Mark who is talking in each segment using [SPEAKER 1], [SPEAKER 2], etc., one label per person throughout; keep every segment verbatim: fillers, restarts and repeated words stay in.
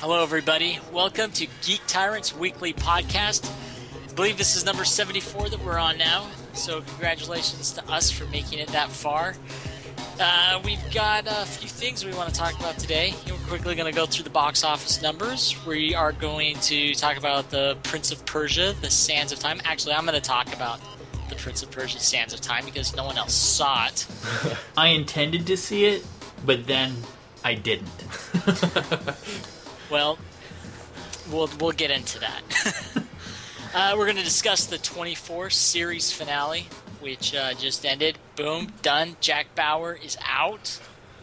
[SPEAKER 1] Hello, everybody. Welcome to Geek Tyrants Weekly Podcast. I believe this is number seventy-four that we're on now, so congratulations to us for making it that far. Uh, we've got a few things we want to talk about today. We're quickly going to go through the box office numbers. We are going to talk about the Prince of Persia, The Sands of Time. Actually, I'm going to talk about the Prince of Persia, Sands of Time, because no one else saw it.
[SPEAKER 2] I intended to see it, but then I didn't.
[SPEAKER 1] Well, we'll we'll get into that. uh, we're going to discuss the twenty-four series finale, which uh, just ended. Boom, done. Jack Bauer is out.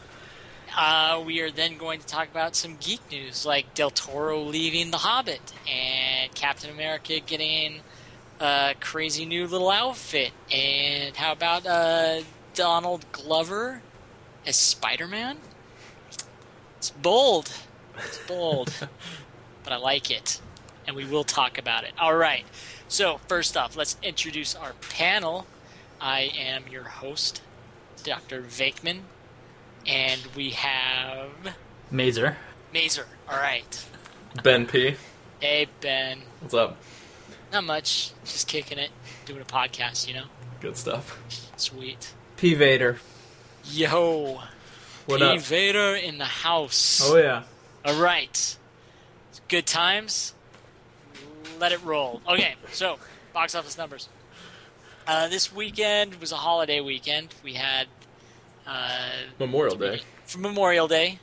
[SPEAKER 1] Uh, we are then going to talk about some geek news, like Del Toro leaving The Hobbit, and Captain America getting a crazy new little outfit. And how about uh, Donald Glover as Spider-Man? It's bold. It's bold, but I like it, and we will talk about it. All right, so first off, let's introduce our panel. I am your host, Doctor Vakeman, and we have...
[SPEAKER 2] Mazer.
[SPEAKER 1] Mazer, all right.
[SPEAKER 3] Ben P.
[SPEAKER 1] Hey, Ben.
[SPEAKER 3] What's up?
[SPEAKER 1] Not much, just kicking it, doing a podcast, you know?
[SPEAKER 3] Good stuff.
[SPEAKER 1] Sweet.
[SPEAKER 3] P. Vader.
[SPEAKER 1] Yo.
[SPEAKER 3] What
[SPEAKER 1] P.
[SPEAKER 3] up?
[SPEAKER 1] Vader in the house.
[SPEAKER 3] Oh, yeah.
[SPEAKER 1] All right. Good times. Let it roll. Okay, so box office numbers. Uh, this weekend was a holiday weekend. We had uh,
[SPEAKER 3] Memorial Day.
[SPEAKER 1] for Memorial Day,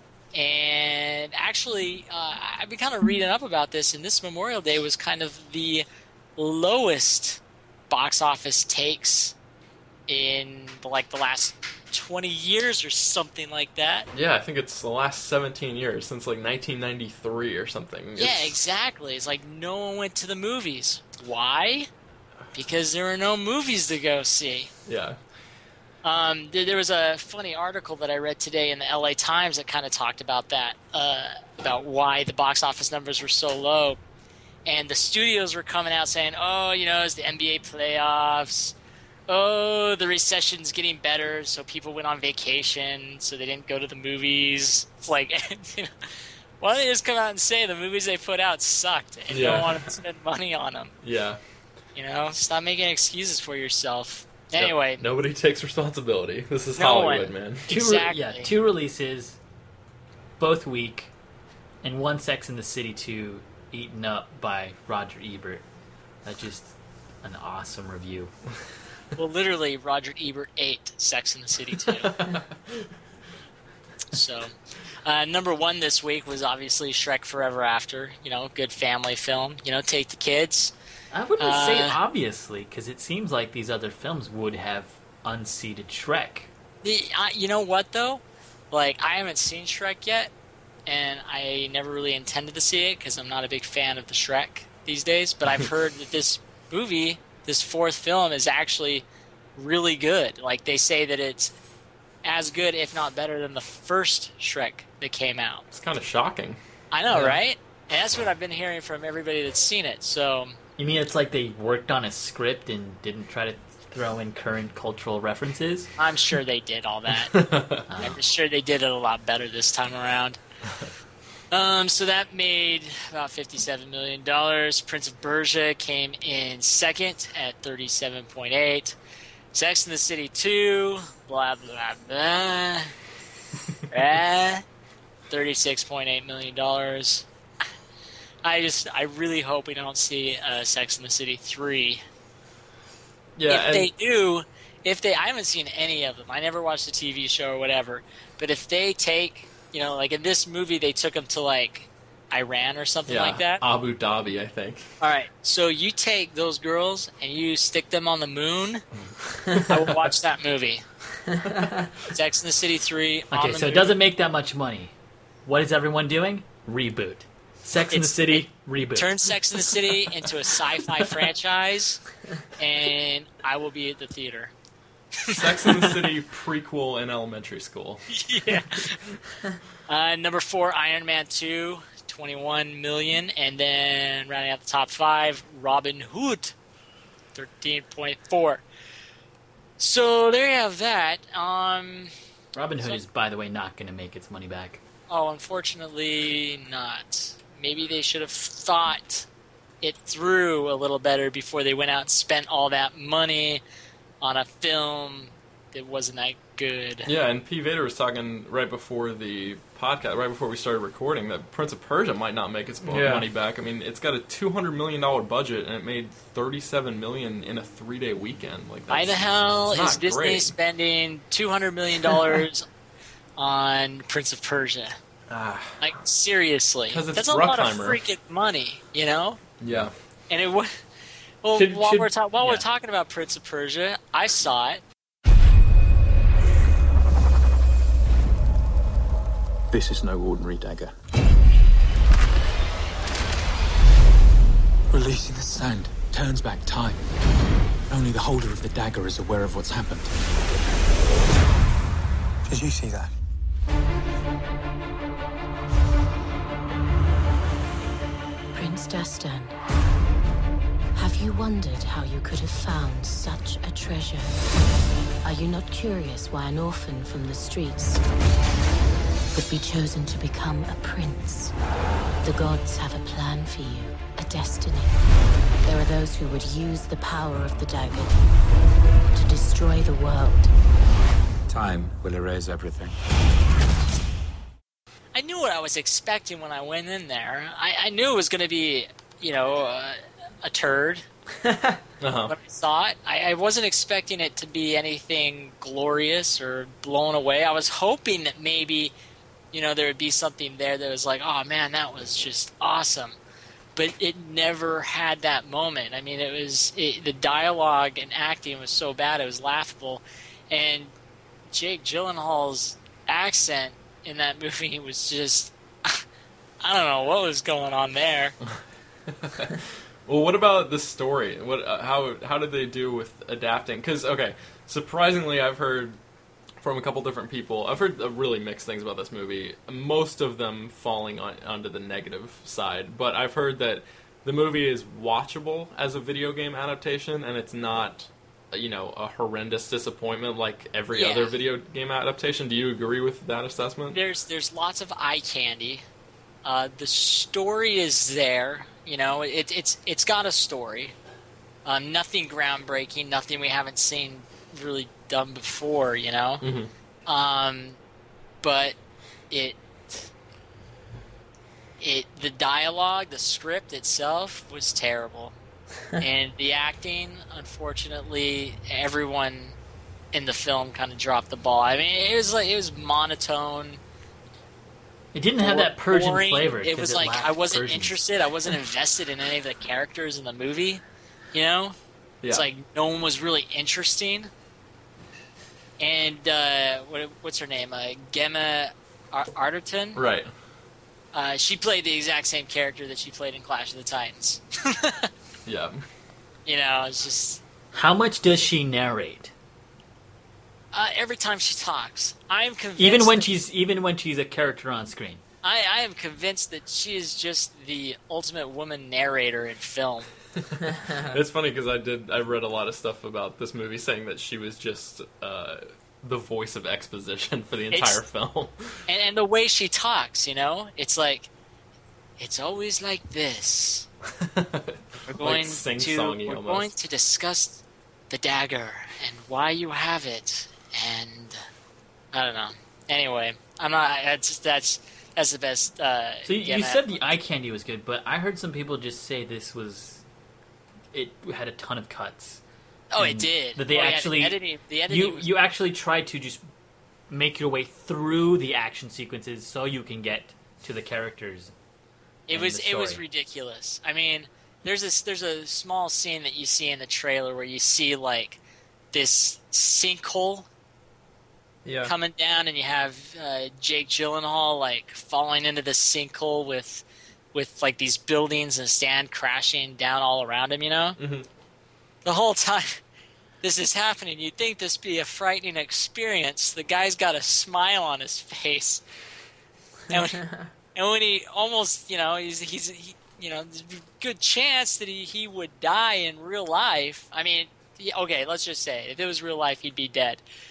[SPEAKER 1] and actually, uh, I've been kind of reading up about this. And this Memorial Day was kind of the lowest box office takes in like the last twenty years or something like that.
[SPEAKER 3] Yeah, I think it's the last seventeen years, since like nineteen ninety-three or something.
[SPEAKER 1] Yeah,
[SPEAKER 3] It's-
[SPEAKER 1] exactly. It's like no one went to the movies. Why? Because there were no movies to go see.
[SPEAKER 3] Yeah.
[SPEAKER 1] Um, there, there was a funny article that I read today in the L A Times that kind of talked about that, uh, about why the box office numbers were so low. And the studios were coming out saying, oh, you know, it's the N B A playoffs. Oh, the recession's getting better, so people went on vacation, so they didn't go to the movies. It's like, you know, why don't they just come out and say the movies they put out sucked and
[SPEAKER 3] Yeah.
[SPEAKER 1] don't want to spend money on them?
[SPEAKER 3] Yeah.
[SPEAKER 1] You know, stop making excuses for yourself.
[SPEAKER 3] No-
[SPEAKER 1] Anyway,
[SPEAKER 3] nobody takes responsibility. This is
[SPEAKER 1] No
[SPEAKER 3] Hollywood,
[SPEAKER 1] one.
[SPEAKER 3] man.
[SPEAKER 2] Two re-
[SPEAKER 1] Exactly.
[SPEAKER 2] yeah, two releases, both weak, and one Sex and the City two eaten up by Roger Ebert. That's just an awesome review.
[SPEAKER 1] well, literally, Roger Ebert ate Sex and the City too. So, uh, number one this week was obviously Shrek Forever After. You know, good family film. You know, take the kids.
[SPEAKER 2] I wouldn't say
[SPEAKER 1] Uh,
[SPEAKER 2] obviously, because it seems like these other films would have unseated Shrek.
[SPEAKER 1] The, uh, you know what, though? Like, I haven't seen Shrek yet, and I never really intended to see it because I'm not a big fan of the Shrek these days. But I've heard that this movie, this fourth film, is actually really good. Like, they say that it's as good, if not better, than the first Shrek that came out.
[SPEAKER 3] It's kind of shocking.
[SPEAKER 1] I know,
[SPEAKER 3] Yeah.
[SPEAKER 1] right? And that's what I've been hearing from everybody that's seen it. So,
[SPEAKER 2] You mean it's like they worked on a script and didn't try to throw in current cultural references?
[SPEAKER 1] I'm sure they did all that. I'm sure they did it a lot better this time around. Um, so that made about fifty-seven million dollars. Prince of Persia came in second at thirty-seven point eight. Sex and the City two, blah, blah, blah. eh, thirty-six point eight million dollars. I just, I really hope we don't see uh, Sex and the City three.
[SPEAKER 3] Yeah,
[SPEAKER 1] if
[SPEAKER 3] and
[SPEAKER 1] they do, if they, I haven't seen any of them. I never watched the T V show or whatever. But if they take, you know, like in this movie, they took them to like Iran or something
[SPEAKER 3] yeah,
[SPEAKER 1] like that.
[SPEAKER 3] Abu Dhabi, I think.
[SPEAKER 1] All right, so you take those girls and you stick them on the moon. I will watch that movie. Sex and the City three. on
[SPEAKER 2] Okay,
[SPEAKER 1] the
[SPEAKER 2] so it
[SPEAKER 1] moon.
[SPEAKER 2] doesn't make that much money. What is everyone doing? Reboot. Sex and the
[SPEAKER 1] It's-
[SPEAKER 2] City, reboot.
[SPEAKER 1] Turn Sex and the City into a sci-fi franchise, and I will be at the theater.
[SPEAKER 3] Sex and the City prequel in elementary school.
[SPEAKER 1] Yeah. Uh, number four, Iron Man two, twenty-one million, and then rounding out the top five, Robin Hood, thirteen point four. So there you have that. Um,
[SPEAKER 2] Robin Hood
[SPEAKER 1] So-
[SPEAKER 2] is, by the way, not going to make its money back.
[SPEAKER 1] oh, unfortunately not. Maybe they should have thought it through a little better before they went out and spent all that money on a film that wasn't that good.
[SPEAKER 3] Yeah, and P. Vader was talking right before the podcast, right before we started recording, that Prince of Persia might not make its
[SPEAKER 2] Yeah.
[SPEAKER 3] money back. I mean, it's got a two hundred million dollars budget, and it made thirty-seven million dollars in a three-day weekend. Like,
[SPEAKER 1] Why
[SPEAKER 3] that's,
[SPEAKER 1] the hell
[SPEAKER 3] it's not
[SPEAKER 1] is Disney
[SPEAKER 3] great.
[SPEAKER 1] spending two hundred million dollars on Prince of Persia?
[SPEAKER 3] Ah,
[SPEAKER 1] Like, seriously.
[SPEAKER 3] 'Cause it's
[SPEAKER 1] That's a lot of
[SPEAKER 3] Bruckheimer.
[SPEAKER 1] freaking money, you know?
[SPEAKER 3] yeah.
[SPEAKER 1] And it was... Well,
[SPEAKER 2] Should-
[SPEAKER 1] while,
[SPEAKER 2] should-
[SPEAKER 1] we're, ta- while
[SPEAKER 2] yeah.
[SPEAKER 1] we're talking about Prince of Persia, I saw it.
[SPEAKER 4] This is no ordinary dagger. Releasing the sand turns back time. Only the holder of the dagger is aware of what's happened. Did you see that?
[SPEAKER 5] Prince Dastan, have you wondered how you could have found such a treasure? Are you not curious why an orphan from the streets would be chosen to become a prince? The gods have a plan for you, a destiny. There are those who would use the power of the dagger to destroy the world.
[SPEAKER 4] Time will erase everything.
[SPEAKER 1] I knew what I was expecting when I went in there. I, I knew it was going to be, you know, uh, a turd.
[SPEAKER 3] Uh-huh.
[SPEAKER 1] When I saw it, I, I wasn't expecting it to be anything glorious or blown away. I was hoping that maybe, you know, there would be something there that was like, oh man, that was just awesome. But it never had that moment. I mean, it was it, the dialogue and acting was so bad, it was laughable. And Jake Gyllenhaal's accent in that movie was just, I don't know what was going on there.
[SPEAKER 3] Well, what about the story? What? Uh, how? How did they do with adapting? Because okay, surprisingly, I've heard from a couple different people. I've heard uh, really mixed things about this movie. Most of them falling on onto the negative side, but I've heard that the movie is watchable as a video game adaptation, and it's not, you know, a horrendous disappointment like every
[SPEAKER 1] Yeah.
[SPEAKER 3] other video game adaptation. Do you agree with that assessment?
[SPEAKER 1] There's there's lots of eye candy. Uh, the story is there. You know, it, it's it's got a story. Um, nothing groundbreaking, nothing we haven't seen really done before. You know,
[SPEAKER 3] Mm-hmm.
[SPEAKER 1] um, but it it the dialogue, the script itself was terrible, and the acting, unfortunately, everyone in the film kind of dropped the ball. I mean, it was like it was monotone.
[SPEAKER 2] It didn't have that Persian
[SPEAKER 1] boring.
[SPEAKER 2] flavor.
[SPEAKER 1] It
[SPEAKER 2] 'cause
[SPEAKER 1] was like
[SPEAKER 2] lacked
[SPEAKER 1] I wasn't
[SPEAKER 2] Persians.
[SPEAKER 1] interested. I wasn't invested in any of the characters in the movie. You know,
[SPEAKER 3] Yeah.
[SPEAKER 1] it's like no one was really interesting. And uh, what, what's her name? Uh, Gemma Ar- Arterton.
[SPEAKER 3] Right.
[SPEAKER 1] Uh, she played the exact same character that she played in Clash of the Titans.
[SPEAKER 3] Yeah.
[SPEAKER 1] You know, it's just
[SPEAKER 2] How much does she narrate?
[SPEAKER 1] uh, every time she talks, I am convinced.
[SPEAKER 2] Even when
[SPEAKER 1] that-
[SPEAKER 2] she's even when she's a character on screen.
[SPEAKER 1] I, I am convinced that she is just the ultimate woman narrator in film.
[SPEAKER 3] It's funny because I did. I read a lot of stuff about this movie saying that she was just uh, the voice of exposition for the
[SPEAKER 1] It's-
[SPEAKER 3] entire film.
[SPEAKER 1] And, and the way she talks, you know, it's like, it's always like this. We're going
[SPEAKER 3] Like
[SPEAKER 1] to
[SPEAKER 3] sing-songy
[SPEAKER 1] we're
[SPEAKER 3] almost.
[SPEAKER 1] going to discuss the dagger and why you have it, and I don't know. Anyway, I'm not. That's that's that's the best. Uh,
[SPEAKER 2] So you, you
[SPEAKER 1] Gemma-
[SPEAKER 2] said the eye candy was good, but I heard some people just say this was. It had a ton of cuts.
[SPEAKER 1] Oh, it
[SPEAKER 2] and
[SPEAKER 1] did.
[SPEAKER 2] that they
[SPEAKER 1] Oh, yeah,
[SPEAKER 2] actually-
[SPEAKER 1] the editing. The editing
[SPEAKER 2] You
[SPEAKER 1] was,
[SPEAKER 2] you actually tried to just make your way through the action sequences so you can get to the characters.
[SPEAKER 1] It
[SPEAKER 2] and
[SPEAKER 1] was
[SPEAKER 2] the
[SPEAKER 1] it was
[SPEAKER 2] story.
[SPEAKER 1] ridiculous. I mean, there's this there's a small scene that you see in the trailer where you see like this sinkhole
[SPEAKER 3] Yeah.
[SPEAKER 1] coming down, and you have uh, Jake Gyllenhaal like falling into the sinkhole with with like these buildings and sand crashing down all around him. You know,
[SPEAKER 3] Mhm.
[SPEAKER 1] the whole time this is happening, you'd think this be a frightening experience. The guy's got a smile on his face, and when, and when he almost, you know, he's he's he, you know, there's a good chance that he, he would die in real life. I mean, yeah, okay, let's just say if it was real life, he'd be dead.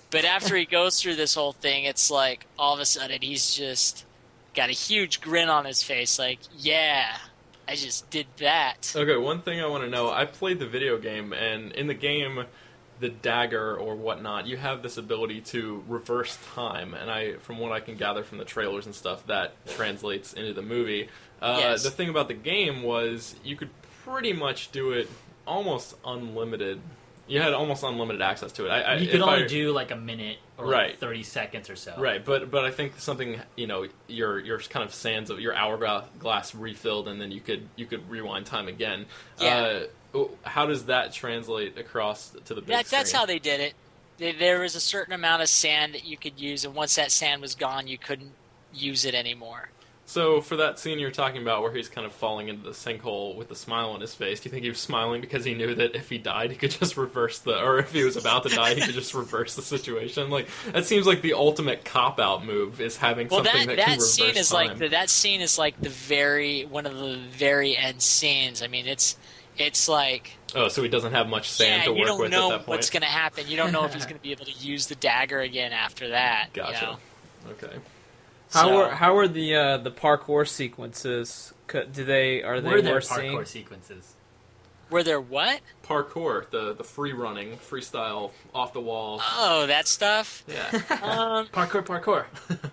[SPEAKER 1] But after he goes through this whole thing, it's like all of a sudden he's just got a huge grin on his face, like, yeah, I just did that.
[SPEAKER 3] Okay, one thing I want to know, I played the video game, and in the game, the dagger or whatnot, you have this ability to reverse time, and I, from what I can gather from the trailers and stuff, that translates into the movie. Uh,
[SPEAKER 1] Yes.
[SPEAKER 3] The thing about the game was you could pretty much do it almost unlimited. You had almost unlimited access to it. I, I,
[SPEAKER 2] You could
[SPEAKER 3] if
[SPEAKER 2] only
[SPEAKER 3] I,
[SPEAKER 2] do like a minute or like
[SPEAKER 3] Right.
[SPEAKER 2] thirty seconds or so.
[SPEAKER 3] Right, but but I think something, you know, your your kind of sands of your hourglass refilled, and then you could you could rewind time again.
[SPEAKER 1] Yeah.
[SPEAKER 3] Uh, how does that translate across to the big
[SPEAKER 1] That, that's
[SPEAKER 3] screen?
[SPEAKER 1] how they did it. They, there was a certain amount of sand that you could use, and once that sand was gone, you couldn't use it anymore.
[SPEAKER 3] So for that scene you're talking about where he's kind of falling into the sinkhole with a smile on his face, do you think he was smiling because he knew that if he died he could just reverse the, or if he was about to die he could just reverse the situation? Like, that seems like the ultimate cop-out move, is having
[SPEAKER 1] Well,
[SPEAKER 3] something
[SPEAKER 1] that
[SPEAKER 3] that, can
[SPEAKER 1] that
[SPEAKER 3] reverse
[SPEAKER 1] scene is
[SPEAKER 3] time.
[SPEAKER 1] like the, that scene is like the very one of the very end scenes. I mean, it's it's like
[SPEAKER 3] Oh, so he doesn't have much sand
[SPEAKER 1] yeah,
[SPEAKER 3] to
[SPEAKER 1] you
[SPEAKER 3] work
[SPEAKER 1] don't
[SPEAKER 3] with
[SPEAKER 1] know
[SPEAKER 3] at that point?
[SPEAKER 1] what's going to happen. You don't know if he's going to be able to use the dagger again after that. you
[SPEAKER 3] Gotcha.
[SPEAKER 1] know?
[SPEAKER 3] Okay.
[SPEAKER 6] How
[SPEAKER 1] So-
[SPEAKER 6] are how are the uh, the parkour sequences? Co- Do they are they
[SPEAKER 2] Were there
[SPEAKER 6] worth
[SPEAKER 2] parkour
[SPEAKER 6] seeing?
[SPEAKER 2] sequences?
[SPEAKER 1] Were there what?
[SPEAKER 3] Parkour, the the free running, freestyle, off the wall.
[SPEAKER 1] Oh, that stuff.
[SPEAKER 3] Yeah.
[SPEAKER 1] Um,
[SPEAKER 2] Parkour, parkour.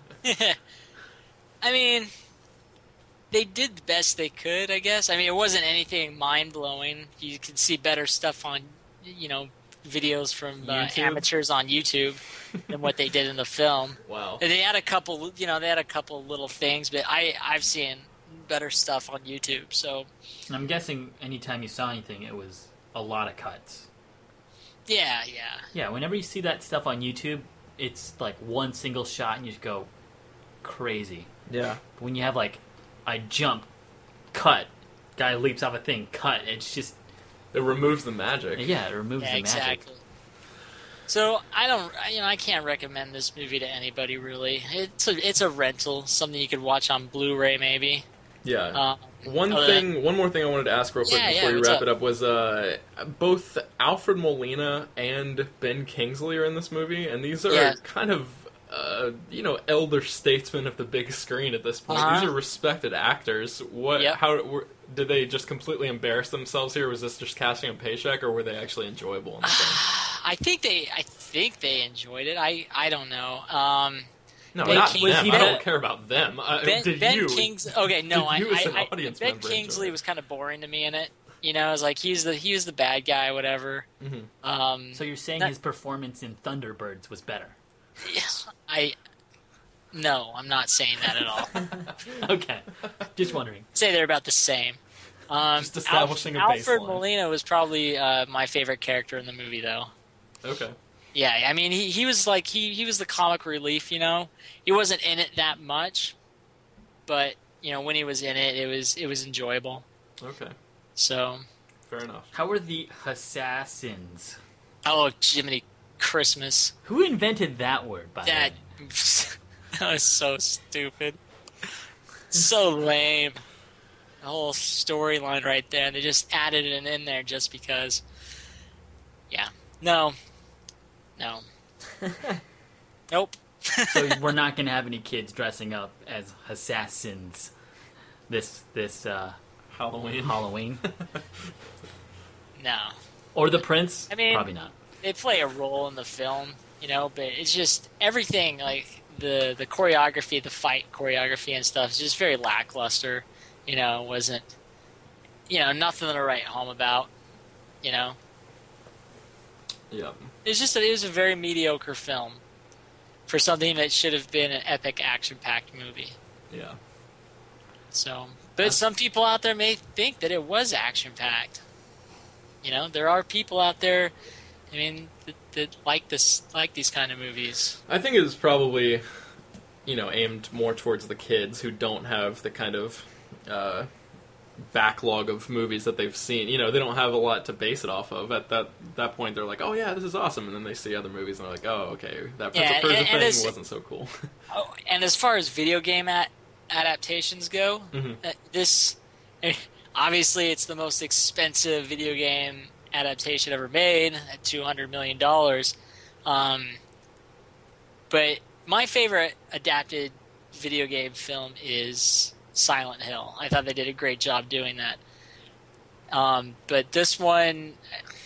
[SPEAKER 1] I mean, they did the best they could, I guess. I mean, it wasn't anything mind blowing. You could see better stuff on, you know, videos from uh,
[SPEAKER 3] YouTube?
[SPEAKER 1] amateurs on YouTube than what they did in the film.
[SPEAKER 3] Wow.
[SPEAKER 1] They had a couple, you know, they had a couple little things, but I I've seen better stuff on YouTube. So
[SPEAKER 2] And I'm guessing anytime you saw anything, it was a lot of cuts.
[SPEAKER 1] yeah, yeah.
[SPEAKER 2] Yeah, whenever you see that stuff on YouTube, it's like one single shot and you just go crazy.
[SPEAKER 6] Yeah.
[SPEAKER 2] But when you have like, I jump, cut, guy leaps off a thing, cut, it's just,
[SPEAKER 3] It removes the magic.
[SPEAKER 2] yeah, it removes
[SPEAKER 1] Yeah,
[SPEAKER 2] the magic.
[SPEAKER 1] exactly. So I don't, you know, I can't recommend this movie to anybody really. It's a, it's a rental, something you could watch on Blu-ray maybe.
[SPEAKER 3] Yeah.
[SPEAKER 1] Um,
[SPEAKER 3] One
[SPEAKER 1] other
[SPEAKER 3] thing, one more thing I wanted to ask real quick
[SPEAKER 1] Yeah,
[SPEAKER 3] before
[SPEAKER 1] yeah,
[SPEAKER 3] you
[SPEAKER 1] what's
[SPEAKER 3] wrap
[SPEAKER 1] up?
[SPEAKER 3] it up was uh, both Alfred Molina and Ben Kingsley are in this movie, and these are
[SPEAKER 1] Yeah.
[SPEAKER 3] kind of uh, you know, elder statesmen of the big screen at this point.
[SPEAKER 1] Uh-huh.
[SPEAKER 3] These are respected actors. What?
[SPEAKER 1] Yep.
[SPEAKER 3] How were, did they just completely embarrass themselves here? Was this just cashing a paycheck, or were they actually enjoyable in the film?
[SPEAKER 1] I think they, I think they enjoyed it. I, I don't know. Um,
[SPEAKER 3] No,
[SPEAKER 1] Ben
[SPEAKER 3] not
[SPEAKER 1] King-
[SPEAKER 3] them.
[SPEAKER 1] was he
[SPEAKER 3] I
[SPEAKER 1] Ben-
[SPEAKER 3] don't care about them. Uh,
[SPEAKER 1] Ben,
[SPEAKER 3] did
[SPEAKER 1] Ben
[SPEAKER 3] you?
[SPEAKER 1] Kings. Okay, no, I,
[SPEAKER 3] did you as an
[SPEAKER 1] I, I
[SPEAKER 3] audience
[SPEAKER 1] Ben
[SPEAKER 3] member
[SPEAKER 1] Kingsley
[SPEAKER 3] enjoy it?
[SPEAKER 1] was kind of boring to me in it. You know, it was like he's the he was the bad guy, whatever.
[SPEAKER 3] Mhm.
[SPEAKER 1] Um,
[SPEAKER 2] So you're saying
[SPEAKER 1] That-
[SPEAKER 2] his performance in Thunderbirds was better?
[SPEAKER 1] I no, I'm not saying that at all.
[SPEAKER 2] Okay, just wondering.
[SPEAKER 1] I'd say they're about the same. Um,
[SPEAKER 3] Just establishing
[SPEAKER 1] Alf-
[SPEAKER 3] a
[SPEAKER 1] Alfred
[SPEAKER 3] baseline.
[SPEAKER 1] Molina was probably uh, my favorite character in the movie, though.
[SPEAKER 3] Okay.
[SPEAKER 1] Yeah, I mean, he, he was like he, he was the comic relief. You know, he wasn't in it that much, but you know, when he was in it, it was it was enjoyable.
[SPEAKER 3] Okay.
[SPEAKER 1] So,
[SPEAKER 3] Fair enough.
[SPEAKER 2] How were the assassins?
[SPEAKER 1] oh, Jiminy Christmas,
[SPEAKER 2] Who invented that word, by
[SPEAKER 1] that
[SPEAKER 2] the way?
[SPEAKER 1] that was so stupid, so lame. The whole storyline right there, and they just added it in there just because. Yeah, no, no, nope.
[SPEAKER 2] So we're not going to have any kids dressing up as assassins this this uh,
[SPEAKER 3] Halloween.
[SPEAKER 2] Halloween.
[SPEAKER 1] No,
[SPEAKER 2] Or the Prince?
[SPEAKER 1] I mean-
[SPEAKER 2] Probably not.
[SPEAKER 1] they play a role in the film, you know, but it's just everything like the the choreography, the fight choreography and stuff is just very lackluster. You know, wasn't you know nothing to write home about. You know,
[SPEAKER 3] Yeah.
[SPEAKER 1] it's just a, it was a very mediocre film for something that should have been an epic action-packed movie.
[SPEAKER 3] Yeah.
[SPEAKER 1] So, but some people out there may think that it was action-packed. You know, there are people out there. I mean, that, that like this, like these kind of movies.
[SPEAKER 3] I think it was probably, you know, aimed more towards the kids who don't have the kind of uh, backlog of movies that they've seen. You know, they don't have a lot to base it off of. At that that point, they're like, "Oh yeah, this is awesome," and then they see other movies and they're like, "Oh, okay, that Prince
[SPEAKER 1] Yeah,
[SPEAKER 3] of Persia
[SPEAKER 1] and- and
[SPEAKER 3] thing
[SPEAKER 1] it's-
[SPEAKER 3] wasn't so cool."
[SPEAKER 1] Oh, and as far as video game at, adaptations go,
[SPEAKER 3] Mhm.
[SPEAKER 1] uh, this obviously it's the most expensive video game adaptation ever made at two hundred million dollars. Um, But my favorite adapted video game film is Silent Hill. I thought they did a great job doing that. Um, but this one,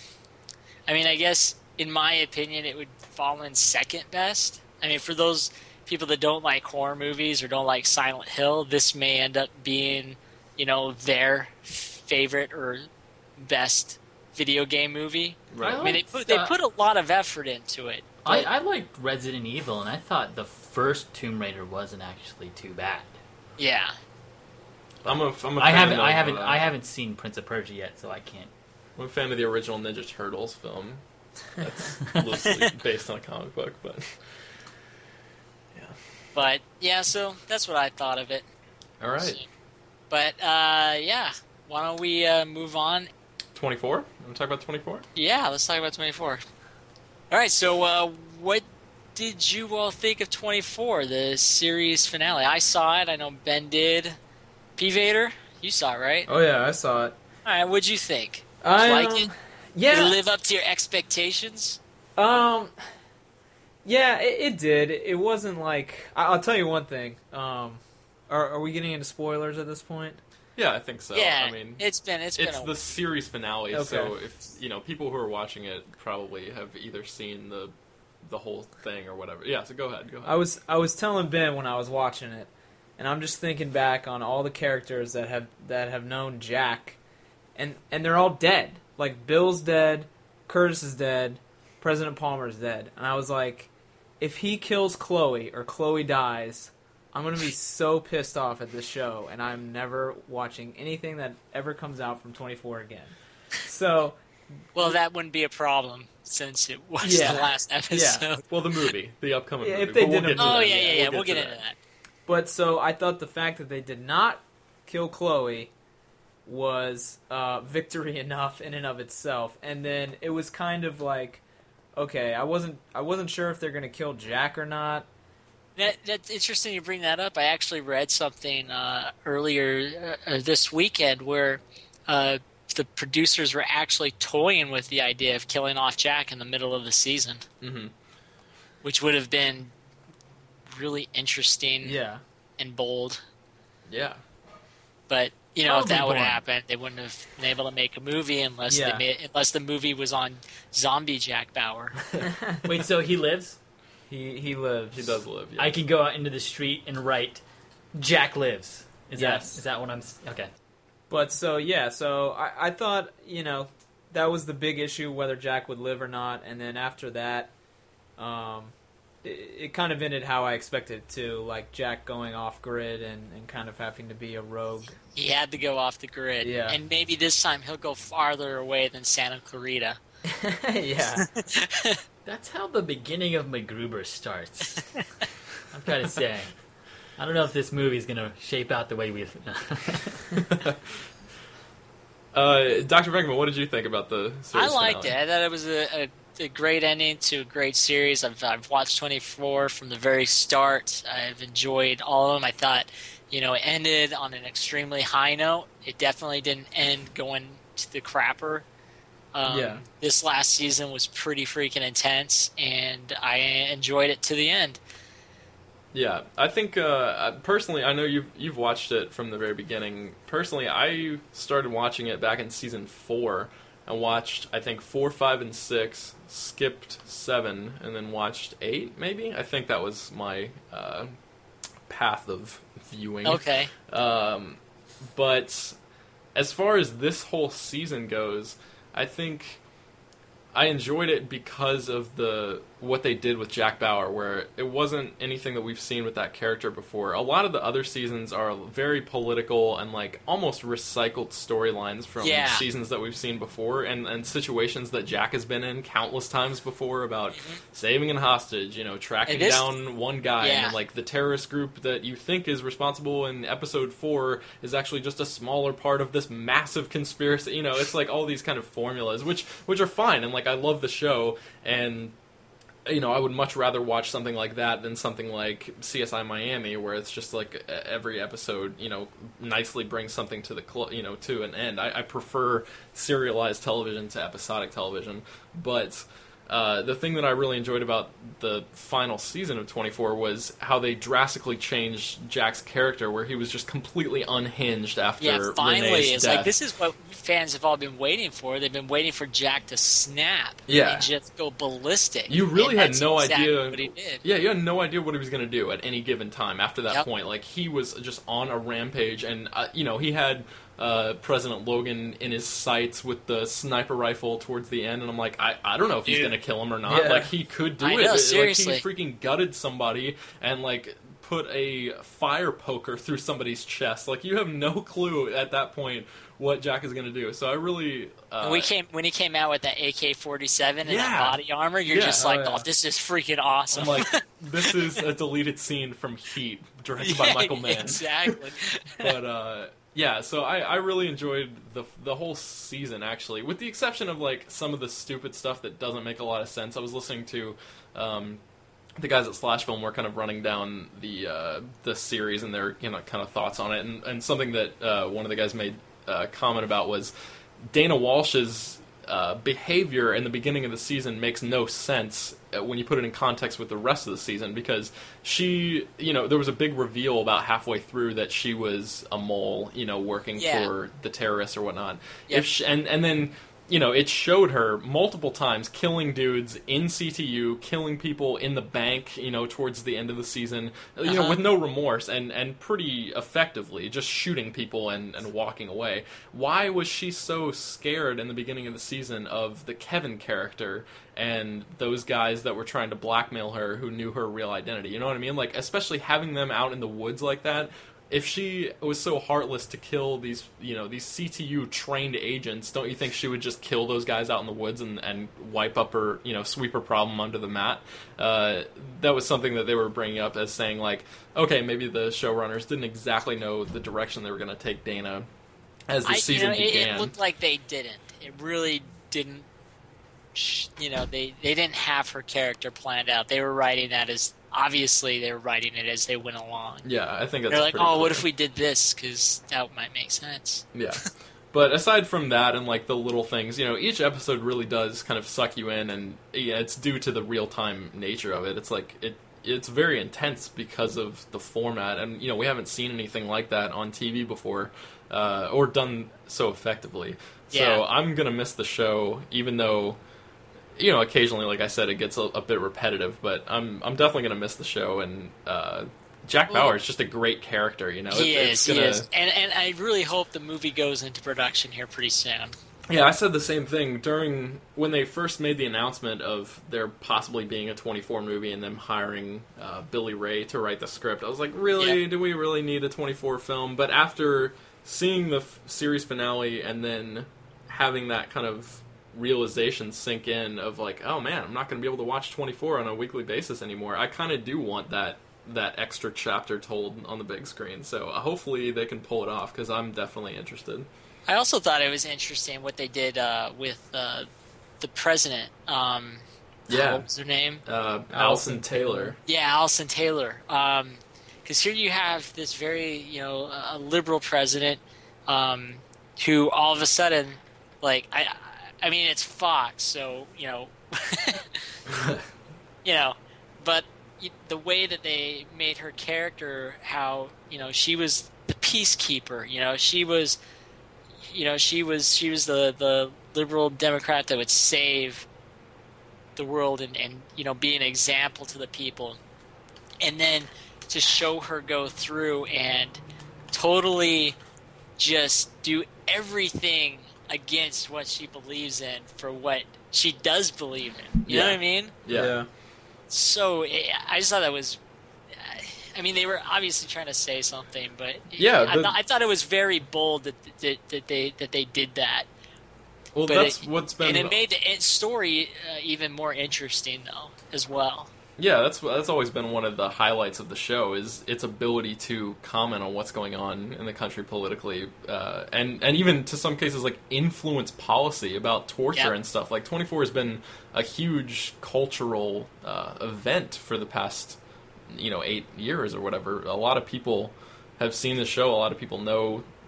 [SPEAKER 1] I mean, I guess in my opinion, it would fall in second best. I mean, for those people that don't like horror movies or don't like Silent Hill, this may end up being, you know, their favorite or best video game movie.
[SPEAKER 3] Right.
[SPEAKER 1] I mean, they put, they put a lot of effort into it.
[SPEAKER 2] I, I liked Resident Evil, and I thought the first Tomb Raider wasn't actually too bad.
[SPEAKER 1] Yeah.
[SPEAKER 3] I'm a, I'm a
[SPEAKER 2] I
[SPEAKER 3] fan
[SPEAKER 2] haven't
[SPEAKER 3] of,
[SPEAKER 2] I haven't
[SPEAKER 3] uh,
[SPEAKER 2] I haven't seen Prince of Persia yet, so I can't.
[SPEAKER 3] I'm a fan of the original Ninja Turtles film. That's loosely based on a comic book, but yeah.
[SPEAKER 1] But yeah, so that's what I thought of it.
[SPEAKER 3] All right.
[SPEAKER 1] So, but uh, yeah, why don't we uh, move on?
[SPEAKER 3] twenty-four? Want to talk about twenty-four?
[SPEAKER 1] Yeah, let's talk about twenty-four. All right, so uh, what did you all think of twenty-four, the series finale? I saw it. I know Ben did. P. Vader, you saw it, right?
[SPEAKER 6] Oh yeah, I saw it.
[SPEAKER 1] All right, what'd you think? Did
[SPEAKER 6] I
[SPEAKER 1] you like
[SPEAKER 6] um,
[SPEAKER 1] it?
[SPEAKER 6] Yeah.
[SPEAKER 1] Did it live up to your expectations?
[SPEAKER 6] Um, yeah, it, it did. It wasn't like I, I'll tell you one thing. Um, are, are we getting into spoilers at this point?
[SPEAKER 3] Yeah, I think so.
[SPEAKER 1] yeah,
[SPEAKER 3] I mean,
[SPEAKER 1] it's been it's been
[SPEAKER 3] it's
[SPEAKER 1] a,
[SPEAKER 3] the series finale,
[SPEAKER 6] Okay.
[SPEAKER 3] so if you know people who are watching it probably have either seen the the whole thing or whatever. Yeah, so go ahead. Go ahead.
[SPEAKER 6] I was I was telling Ben when I was watching it, and I'm just thinking back on all the characters that have that have known Jack, and and they're all dead. Like Bill's dead, Curtis is dead, President Palmer's dead, and I was like, if he kills Chloe or Chloe dies, I'm gonna be so pissed off at this show, and I'm never watching anything that ever comes out from twenty-four again. So.
[SPEAKER 1] well, that wouldn't be a problem since it was
[SPEAKER 6] Yeah.
[SPEAKER 1] the last episode.
[SPEAKER 6] Yeah.
[SPEAKER 3] Well, the movie, the upcoming
[SPEAKER 6] Yeah,
[SPEAKER 3] movie.
[SPEAKER 6] if they
[SPEAKER 3] but we'll
[SPEAKER 6] did a
[SPEAKER 3] get to
[SPEAKER 6] movie.
[SPEAKER 1] Oh
[SPEAKER 3] that.
[SPEAKER 1] yeah, yeah, yeah. We'll, get,
[SPEAKER 3] to
[SPEAKER 1] into that.
[SPEAKER 6] But so I thought the fact that they did not kill Chloe was uh, victory enough in and of itself. And then it was kind of like, okay, I wasn't I wasn't sure if they're going to kill Jack or not.
[SPEAKER 1] That, that's interesting you bring that up. I actually read something uh, earlier uh, this weekend where uh, the producers were actually toying with the idea of killing off Jack in the middle of the season,
[SPEAKER 3] Mm-hmm.
[SPEAKER 1] which would have been really interesting
[SPEAKER 6] Yeah.
[SPEAKER 1] and bold.
[SPEAKER 3] Yeah.
[SPEAKER 1] But you know, if
[SPEAKER 2] Probably
[SPEAKER 1] that would have
[SPEAKER 2] boring.
[SPEAKER 1] happened, they wouldn't have been able to make a movie unless
[SPEAKER 6] Yeah.
[SPEAKER 1] they made, unless the movie was on zombie Jack Bauer.
[SPEAKER 2] Wait, so he lives?
[SPEAKER 6] He he lives.
[SPEAKER 3] He does live. Yeah.
[SPEAKER 2] I can go out into the street and write, "Jack lives." Is
[SPEAKER 6] Yes.
[SPEAKER 2] that is that what I'm? s- Okay.
[SPEAKER 6] But so yeah, so I, I thought, you know, that was the big issue, whether Jack would live or not. And then after that, um, it, it kind of ended how I expected it to, like Jack going off grid and, and kind of having to be a rogue.
[SPEAKER 1] He had to go off the grid,
[SPEAKER 6] Yeah.
[SPEAKER 1] and maybe this time he'll go farther away than Santa Clarita.
[SPEAKER 6] Yeah.
[SPEAKER 2] That's how the beginning of MacGruber starts. I'm trying to say. I don't know if this movie is going to shape out the way we.
[SPEAKER 3] uh, Doctor Venkman, what did you think about the series
[SPEAKER 1] I liked
[SPEAKER 3] finale?
[SPEAKER 1] it. I thought it was a, a, a great ending to a great series. I've, I've watched twenty-four from the very start. I've enjoyed all of them. I thought, you know, it ended on an extremely high note. It definitely didn't end going to the crapper. Um,
[SPEAKER 6] Yeah.
[SPEAKER 1] This last season was pretty freaking intense, and I enjoyed it to the end.
[SPEAKER 3] Yeah, I think uh, personally, I know you've you've watched it from the very beginning. Personally, I started watching it back in season four. I watched, I think, four, five, and six. Skipped seven, and then watched eight. Maybe I think that was my uh, path of viewing.
[SPEAKER 1] Okay.
[SPEAKER 3] Um, but as far as this whole season goes, I think I enjoyed it because of the what they did with Jack Bauer, where it wasn't anything that we've seen with that character before. A lot of the other seasons are very political and like almost recycled storylines from
[SPEAKER 1] Yeah.
[SPEAKER 3] seasons that we've seen before, and, and situations that Jack has been in countless times before about saving a hostage, you know, tracking
[SPEAKER 1] And this-
[SPEAKER 3] down one guy,
[SPEAKER 1] Yeah.
[SPEAKER 3] and like the terrorist group that you think is responsible in episode four is actually just a smaller part of this massive conspiracy. You know, it's like all these kind of formulas, which which are fine, and like I love the show, and you know, I would much rather watch something like that than something like C S I Miami, where it's just like every episode, you know, nicely brings something to the cl- you know to an end. I, I prefer serialized television to episodic television, but uh, the thing that I really enjoyed about the final season of twenty-four was how they drastically changed Jack's character, where he was just completely unhinged after
[SPEAKER 1] Yeah, finally,
[SPEAKER 3] Renee's
[SPEAKER 1] it's
[SPEAKER 3] death.
[SPEAKER 1] like this is what fans have all been waiting for. They've been waiting for Jack to snap
[SPEAKER 3] Yeah.
[SPEAKER 1] and just go ballistic.
[SPEAKER 3] You really
[SPEAKER 1] And
[SPEAKER 3] had
[SPEAKER 1] that's
[SPEAKER 3] no
[SPEAKER 1] exactly
[SPEAKER 3] idea.
[SPEAKER 1] what he did.
[SPEAKER 3] Yeah, you had no idea what he was going to do at any given time after that
[SPEAKER 1] Yep.
[SPEAKER 3] point. Like, he was just on a rampage, and, uh, you know, he had uh, President Logan in his sights with the sniper rifle towards the end, and I'm like, I, I don't know if he's
[SPEAKER 6] Dude.
[SPEAKER 3] going to kill him or not.
[SPEAKER 6] Yeah.
[SPEAKER 3] Like, he could do
[SPEAKER 1] I
[SPEAKER 3] it.
[SPEAKER 1] know,
[SPEAKER 3] Like,
[SPEAKER 1] seriously.
[SPEAKER 3] he freaking gutted somebody and, like, put a fire poker through somebody's chest. Like, you have no clue at that point what Jack is going to do. So I really... Uh,
[SPEAKER 1] And we came when he came out with that A K forty-seven and
[SPEAKER 3] Yeah.
[SPEAKER 1] that body armor. You're
[SPEAKER 3] Yeah.
[SPEAKER 1] just
[SPEAKER 6] Oh,
[SPEAKER 1] like,
[SPEAKER 6] yeah.
[SPEAKER 1] oh, this is freaking awesome.
[SPEAKER 3] I'm like, this is a deleted scene from Heat, directed by
[SPEAKER 1] Yeah,
[SPEAKER 3] Michael Mann.
[SPEAKER 1] Exactly.
[SPEAKER 3] But uh, yeah, so I, I really enjoyed the the whole season, actually, with the exception of like some of the stupid stuff that doesn't make a lot of sense. I was listening to um, the guys at Slash Film were kind of running down the uh, the series and their, you know, kind of thoughts on it, and, and something that uh, one of the guys made a comment about was Dana Walsh's uh, behavior in the beginning of the season makes no sense when you put it in context with the rest of the season, because she, you know, there was a big reveal about halfway through that she was a mole, you know, working
[SPEAKER 1] Yeah.
[SPEAKER 3] for the terrorists or whatnot.
[SPEAKER 1] Yep.
[SPEAKER 3] If she, and and then, you know, it showed her multiple times killing dudes in C T U, killing people in the bank, you know, towards the end of the season, you know,
[SPEAKER 1] Uh-huh.
[SPEAKER 3] with no remorse and, and pretty effectively, just shooting people and, and walking away. Why was she so scared in the beginning of the season of the Kevin character and those guys that were trying to blackmail her who knew her real identity? You know what I mean? Like, especially having them out in the woods like that. If she was so heartless to kill these, you know, these C T U trained agents, don't you think she would just kill those guys out in the woods and, and wipe up her, you know, sweep her problem under the mat? Uh, that was something that they were bringing up as saying, like, okay, maybe the showrunners didn't exactly know the direction they were going to take Dana as the
[SPEAKER 1] I,
[SPEAKER 3] season
[SPEAKER 1] you know, it,
[SPEAKER 3] began.
[SPEAKER 1] it looked like they didn't. It really didn't. sh- You know, they they didn't have her character planned out. They were writing that as obviously they were writing it as they went along.
[SPEAKER 3] yeah, I think that's
[SPEAKER 1] They're like,
[SPEAKER 3] pretty
[SPEAKER 1] oh, what
[SPEAKER 3] clear.
[SPEAKER 1] if we did this? Because that might make sense.
[SPEAKER 3] Yeah. But aside from that and like the little things, you know, each episode really does kind of suck you in, and yeah, it's due to the real-time nature of it. It's like it it's very intense because of the format, and you know, we haven't seen anything like that on T V before, uh, or done so effectively. So
[SPEAKER 1] Yeah.
[SPEAKER 3] I'm gonna miss the show, even though, you know, occasionally, like I said, it gets a, a bit repetitive. But I'm I'm definitely gonna miss the show, and uh, Jack
[SPEAKER 1] Well,
[SPEAKER 3] Bauer is just a great character. You know,
[SPEAKER 1] He
[SPEAKER 3] It-
[SPEAKER 1] is,
[SPEAKER 3] it's
[SPEAKER 1] he
[SPEAKER 3] gonna,
[SPEAKER 1] is, and and I really hope the movie goes into production here pretty soon.
[SPEAKER 3] Yeah, I said the same thing during when they first made the announcement of there possibly being a twenty-four movie and them hiring uh, Billy Ray to write the script. I was like, really?
[SPEAKER 1] Yeah.
[SPEAKER 3] Do we really need a twenty-four film? But after seeing the f- series finale and then having that kind of realization sink in of like, oh man, I'm not going to be able to watch twenty-four on a weekly basis anymore. I kind of do want that that extra chapter told on the big screen. So uh, hopefully they can pull it off, because I'm definitely interested.
[SPEAKER 1] I also thought it was interesting what they did uh, with uh, the president. Um,
[SPEAKER 3] Yeah.
[SPEAKER 1] what was her name?
[SPEAKER 3] Uh, Allison Taylor.
[SPEAKER 1] Yeah, Allison Taylor. Because here you have this very, you know, a liberal president um, who all of a sudden, like, I, I mean, it's Fox, so you know, you know, but y- the way that they made her character, how you know she was the peacekeeper, you know, she was, you know, she was she was the the liberal Democrat that would save the world and, and you know be an example to the people, and then to show her go through and totally just do everything against what she believes in for what she does believe in. You know
[SPEAKER 3] Yeah.
[SPEAKER 1] what I mean?
[SPEAKER 3] Yeah.
[SPEAKER 1] So eh, I just thought that was. I mean, they were obviously trying to say something, but
[SPEAKER 3] Yeah,
[SPEAKER 1] I,
[SPEAKER 3] the-
[SPEAKER 1] th- I thought it was very bold that, that, that they that they did that.
[SPEAKER 3] Well,
[SPEAKER 1] But
[SPEAKER 3] that's
[SPEAKER 1] it-
[SPEAKER 3] what's been.
[SPEAKER 1] And it made the it- story uh, even more interesting, though, as well.
[SPEAKER 3] Yeah, that's that's always been one of the highlights of the show, is its ability to comment on what's going on in the country politically, uh, and and even to some cases like influence policy about torture
[SPEAKER 1] Yep.
[SPEAKER 3] and stuff. Like twenty-four has been a huge cultural uh, event for the past, you know, eight years or whatever. A lot of people have seen the show. A lot of people know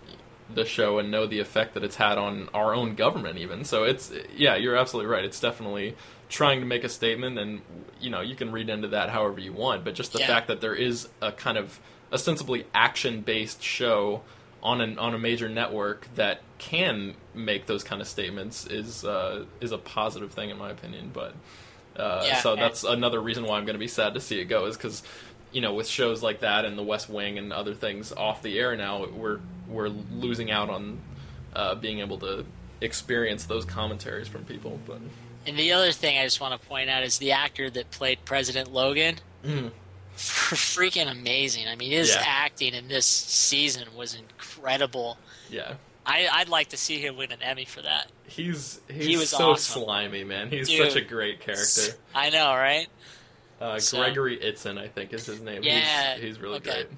[SPEAKER 3] the show and know the effect that it's had on our own government even. So it's, yeah, you're absolutely right. It's definitely trying to make a statement, and, you know, you can read into that however you want, but just the
[SPEAKER 1] Yeah.
[SPEAKER 3] fact that there is a kind of ostensibly action-based show on an on a major network that can make those kind of statements is uh, is a positive thing in my opinion. But uh,
[SPEAKER 1] Yeah,
[SPEAKER 3] so
[SPEAKER 1] and-
[SPEAKER 3] that's another reason why I'm going to be sad to see it go, is because, you know, with shows like that and The West Wing and other things off the air now, we're we're losing out on uh, being able to experience those commentaries from people. But
[SPEAKER 1] And the other thing I just want to point out is the actor that played President Logan.
[SPEAKER 3] mm,
[SPEAKER 1] Freaking amazing. I mean, his
[SPEAKER 3] Yeah.
[SPEAKER 1] acting in this season was incredible.
[SPEAKER 3] yeah,
[SPEAKER 1] I, I'd like to see him win an Emmy for that.
[SPEAKER 3] he's he's
[SPEAKER 1] He was
[SPEAKER 3] so
[SPEAKER 1] awesome.
[SPEAKER 3] slimy, man. He's
[SPEAKER 1] Dude.
[SPEAKER 3] such a great character.
[SPEAKER 1] I know, right?
[SPEAKER 3] Uh,
[SPEAKER 1] So-
[SPEAKER 3] Gregory Itzin, I think, is his name.
[SPEAKER 1] Yeah,
[SPEAKER 3] he's, he's really
[SPEAKER 1] okay.
[SPEAKER 3] great.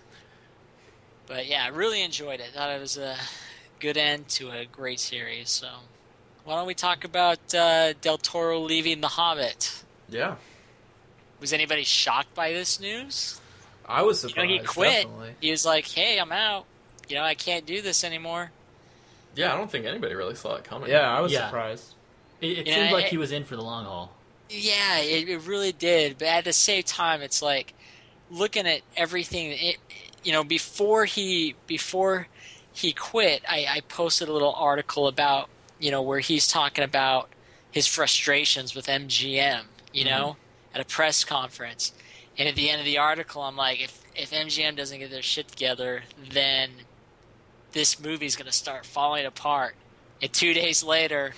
[SPEAKER 1] But yeah, I really enjoyed it. Thought it was a good end to a great series. So why don't we talk about uh, Del Toro leaving The Hobbit?
[SPEAKER 3] Yeah,
[SPEAKER 1] Was anybody shocked by this news?
[SPEAKER 6] I was
[SPEAKER 1] You know,
[SPEAKER 6] surprised.
[SPEAKER 1] he quit.
[SPEAKER 6] Definitely.
[SPEAKER 1] He was like, "Hey, I'm out. You know, I can't do this anymore."
[SPEAKER 3] yeah. I don't think anybody really saw it coming.
[SPEAKER 6] Yeah, I was
[SPEAKER 2] Yeah.
[SPEAKER 6] surprised.
[SPEAKER 2] It, it
[SPEAKER 1] Yeah,
[SPEAKER 2] seemed like
[SPEAKER 1] it-
[SPEAKER 2] he was in for the long haul.
[SPEAKER 1] Yeah, it, it really did. But at the same time, it's like looking at everything. It, you know, before he before he quit, I, I posted a little article about, you know, where he's talking about his frustrations with M G M. You know, at a press conference, and at the end of the article, I'm like, if if M G M doesn't get their shit together, then this movie's going to start falling apart. And two days later,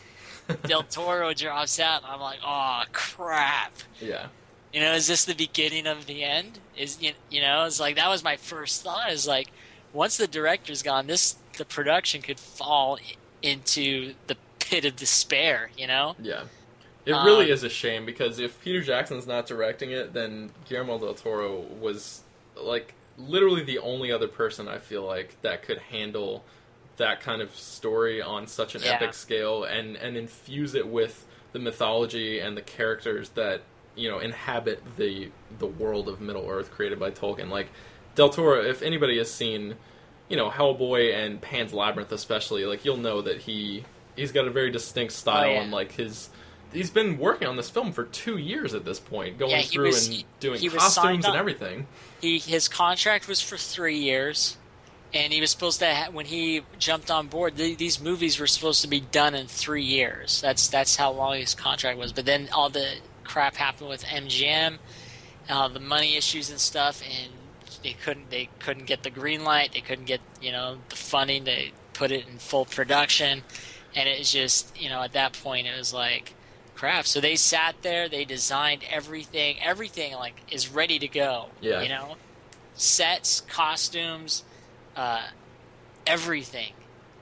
[SPEAKER 1] Del Toro drops out, and I'm like, oh, crap.
[SPEAKER 3] yeah,
[SPEAKER 1] You know, is this the beginning of the end? Is you, you know, it's like, that was my first thought, is like, once the director's gone, this the production could fall i- into the pit of despair, you know?
[SPEAKER 3] yeah. It really
[SPEAKER 1] Um,
[SPEAKER 3] is a shame, because if Peter Jackson's not directing it, then Guillermo del Toro was like literally the only other person I feel like that could handle that kind of story on such an
[SPEAKER 1] Yeah.
[SPEAKER 3] epic scale and and infuse it with the mythology and the characters that, you know, inhabit the the world of Middle Earth created by Tolkien. Like Del Toro, if anybody has seen, you know, Hellboy and Pan's Labyrinth especially, like you'll know that he he's got a very distinct style,
[SPEAKER 1] Oh, yeah.
[SPEAKER 3] and like his he's been working on this film for two years at this point, going
[SPEAKER 1] Yeah, he
[SPEAKER 3] through
[SPEAKER 1] was-
[SPEAKER 3] and doing
[SPEAKER 1] he was signed
[SPEAKER 3] costumes and
[SPEAKER 1] up.
[SPEAKER 3] everything.
[SPEAKER 1] He His contract was for three years, and he was supposed to, ha- when he jumped on board, th- these movies were supposed to be done in three years. That's that's how long his contract was. But then all the crap happened with M G M, uh, the money issues and stuff, and they couldn't they couldn't get the green light. They couldn't get, you know, the funding to put it in full production, and it was just, you know, at that point it was like, crap. So they sat there, they designed everything, everything like is ready to go.
[SPEAKER 3] Yeah.
[SPEAKER 1] You know, sets, costumes, uh, everything.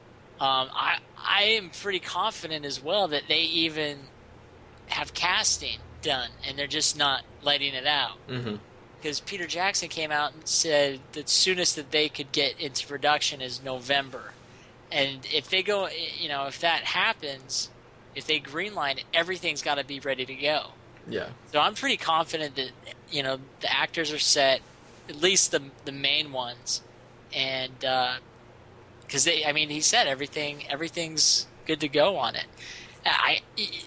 [SPEAKER 1] Um, I I am pretty confident as well that they even have casting done, and they're just not letting it out.
[SPEAKER 3] Mm-hmm.
[SPEAKER 1] Because Peter Jackson came out and said the soonest that they could get into production is November. And if they go, you know, if that happens, if they greenlight it, everything's got to be ready to go.
[SPEAKER 3] Yeah,
[SPEAKER 1] So I'm pretty confident that, you know, the actors are set, at least the the main ones, and because they, I mean, he said everything, everything's good to go on it. I,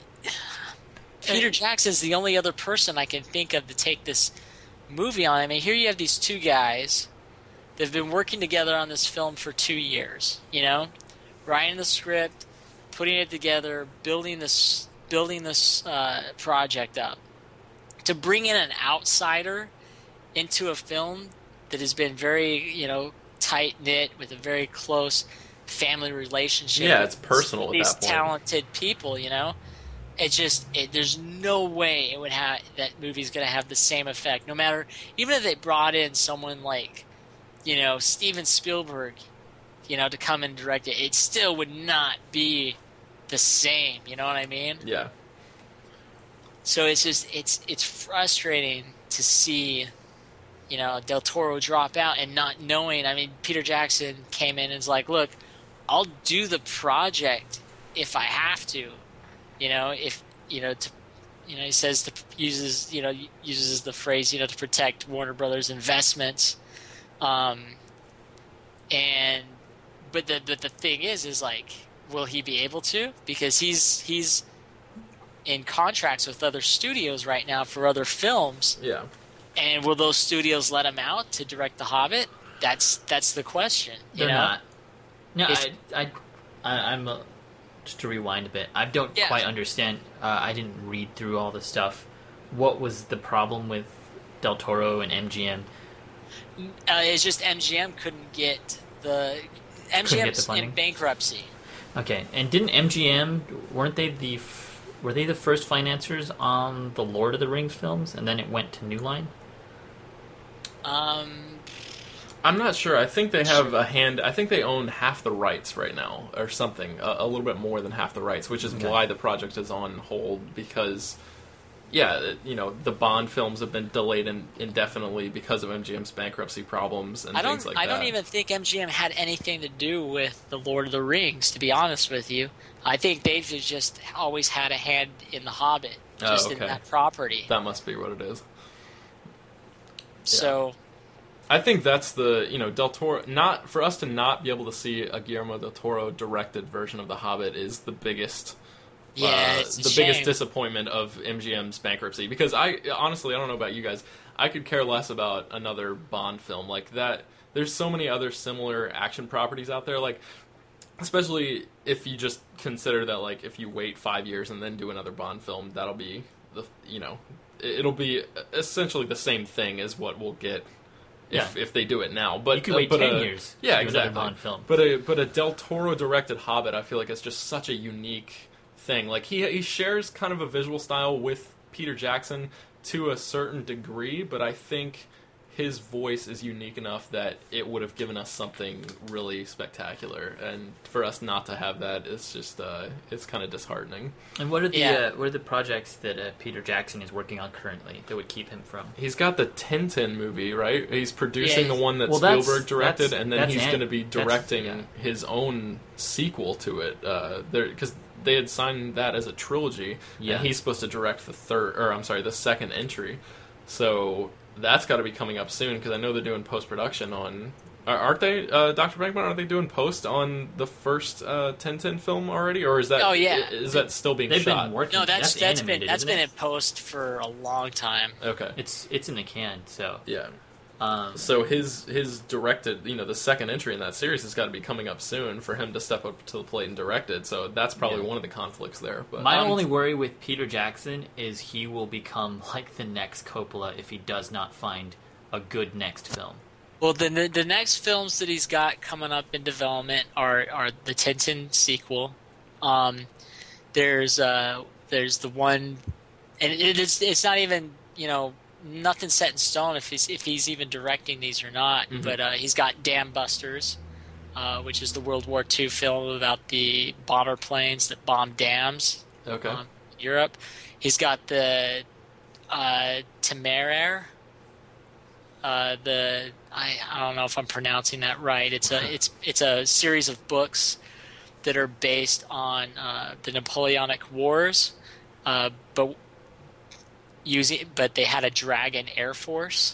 [SPEAKER 1] Peter Jackson's the only other person I can think of to take this movie on. I mean, here you have these two guys that have been working together on this film for two years. You know, writing the script, putting it together, building this building this uh, project up. To bring in an outsider into a film that has been very, you know, tight knit with a very close family relationship.
[SPEAKER 3] Yeah,
[SPEAKER 1] with
[SPEAKER 3] it's personal at
[SPEAKER 1] these
[SPEAKER 3] that point.
[SPEAKER 1] talented people, you know. It just, it, there's no way it would have that movie's going to have the same effect. No matter, even if they brought in someone like, you know, Steven Spielberg, you know, to come and direct it, it still would not be the same. You know what I mean?
[SPEAKER 3] yeah,
[SPEAKER 1] So it's just, it's it's frustrating to see, you know, Del Toro drop out and not knowing. I mean, Peter Jackson came in and was like, look, I'll do the project if I have to. You know, if, you know, to, you know, he says to uses, you know, uses the phrase, you know, to protect Warner Brothers investments. Um, and but the but the thing is, is like, will he be able to? Because he's he's in contracts with other studios right now for other films.
[SPEAKER 3] Yeah.
[SPEAKER 1] And will those studios let him out to direct The Hobbit? That's that's the question. You
[SPEAKER 2] They're
[SPEAKER 1] know?
[SPEAKER 2] not. No,
[SPEAKER 1] If-
[SPEAKER 2] I, I, I, I'm uh, just to rewind a bit. I don't
[SPEAKER 1] Yeah.
[SPEAKER 2] quite understand. Uh, I didn't read through all the stuff. What was the problem with Del Toro and M G M?
[SPEAKER 1] Uh, it's just M G M couldn't get the
[SPEAKER 2] get the
[SPEAKER 1] M G M's
[SPEAKER 2] funding?
[SPEAKER 1] in bankruptcy.
[SPEAKER 2] Okay, and didn't M G M weren't they the f- were they the first financiers on the Lord of the Rings films, and then it went to New Line?
[SPEAKER 1] Um,
[SPEAKER 3] I'm not sure. I think they have a hand. I think they own half the rights right now, or something. A, a little bit more than half the rights, which is
[SPEAKER 2] Okay.
[SPEAKER 3] why the project is on hold. Because, yeah, it- you know, the Bond films have been delayed in, indefinitely because of M G M's bankruptcy problems and
[SPEAKER 1] I don't.
[SPEAKER 3] things like
[SPEAKER 1] I
[SPEAKER 3] that.
[SPEAKER 1] don't even think M G M had anything to do with the Lord of the Rings. To be honest with you, I think they've just always had a hand in the Hobbit,
[SPEAKER 3] Oh,
[SPEAKER 1] just in
[SPEAKER 3] okay.
[SPEAKER 1] that property.
[SPEAKER 3] That must be what it is.
[SPEAKER 1] So
[SPEAKER 3] I think that's the, you know, Del Toro, not, for us to not be able to see a Guillermo del Toro directed version of The Hobbit is the biggest,
[SPEAKER 1] yeah,
[SPEAKER 3] uh,
[SPEAKER 1] it's a
[SPEAKER 3] the
[SPEAKER 1] shame.
[SPEAKER 3] biggest disappointment of M G M's bankruptcy. Because I, honestly, I don't know about you guys, I could care less about another Bond film like that. There's so many other similar action properties out there, like, especially if you just consider that, like, if you wait five years and then do another Bond film, that'll be, the you know, it'll be essentially the same thing as what we'll get if,
[SPEAKER 2] Yeah.
[SPEAKER 3] if they do it now. But
[SPEAKER 2] You could wait
[SPEAKER 3] but
[SPEAKER 2] ten
[SPEAKER 3] a-
[SPEAKER 2] years
[SPEAKER 3] Yeah,
[SPEAKER 2] to do another
[SPEAKER 3] exactly.
[SPEAKER 2] Bond film.
[SPEAKER 3] But a but a Del Toro directed Hobbit, I feel like it's just such a unique thing. Like he he shares kind of a visual style with Peter Jackson to a certain degree, but I think his voice is unique enough that it would have given us something really spectacular. And for us not to have that, it's just uh, it's kind of disheartening.
[SPEAKER 2] And what are the
[SPEAKER 1] Yeah.
[SPEAKER 2] uh, what are the projects that uh, Peter Jackson is working on currently that would keep him from?
[SPEAKER 3] He's got the Tintin movie, right? He's producing
[SPEAKER 1] Yeah,
[SPEAKER 3] the one that
[SPEAKER 2] well, that's-
[SPEAKER 3] Spielberg directed,
[SPEAKER 2] that's-
[SPEAKER 3] and then
[SPEAKER 2] that's
[SPEAKER 3] he's
[SPEAKER 2] an-
[SPEAKER 3] going to be
[SPEAKER 2] that's-
[SPEAKER 3] directing
[SPEAKER 2] yeah.
[SPEAKER 3] his own sequel to it. Uh, because they had signed that as a trilogy,
[SPEAKER 2] Yeah.
[SPEAKER 3] and he's supposed to direct the third, or I'm sorry, the second entry. So that's got to be coming up soon because I know they're doing post production on. are- Aren't they, uh, Doctor Venkman? Aren't they doing post on the first uh, Tintin film already, or is that?
[SPEAKER 1] Oh, yeah.
[SPEAKER 3] is that still being
[SPEAKER 2] They've
[SPEAKER 3] shot?
[SPEAKER 2] been working.
[SPEAKER 1] no, that's that's been
[SPEAKER 2] animated,
[SPEAKER 1] that's
[SPEAKER 2] isn't
[SPEAKER 1] been
[SPEAKER 2] it?
[SPEAKER 1] in post for a long time.
[SPEAKER 3] Okay.
[SPEAKER 2] It's it's in the can. So
[SPEAKER 3] Yeah.
[SPEAKER 2] um,
[SPEAKER 3] So his his directed, you know, the second entry in that series has got to be coming up soon for him to step up to the plate and direct it. So that's probably
[SPEAKER 2] Yeah.
[SPEAKER 3] one of the conflicts there. But
[SPEAKER 2] my
[SPEAKER 1] Um,
[SPEAKER 2] only worry with Peter Jackson is he will become like the next Coppola if he does not find a good next film.
[SPEAKER 1] Well, the the, the next films that he's got coming up in development are are the Tintin sequel. Um, there's uh there's the one, and it is it's not even you know nothing set in stone if he's if he's even directing these or not.
[SPEAKER 3] Mhm.
[SPEAKER 1] But uh, he's got Dam Busters, uh, which is the World War Two film about the bomber planes that bombed dams.
[SPEAKER 3] okay,
[SPEAKER 1] um, in Europe. He's got the uh, Temeraire. Uh, the I, I don't know if I'm pronouncing that right. It's a it's it's a series of books that are based on uh, the Napoleonic Wars, uh, but using but they had a dragon air force.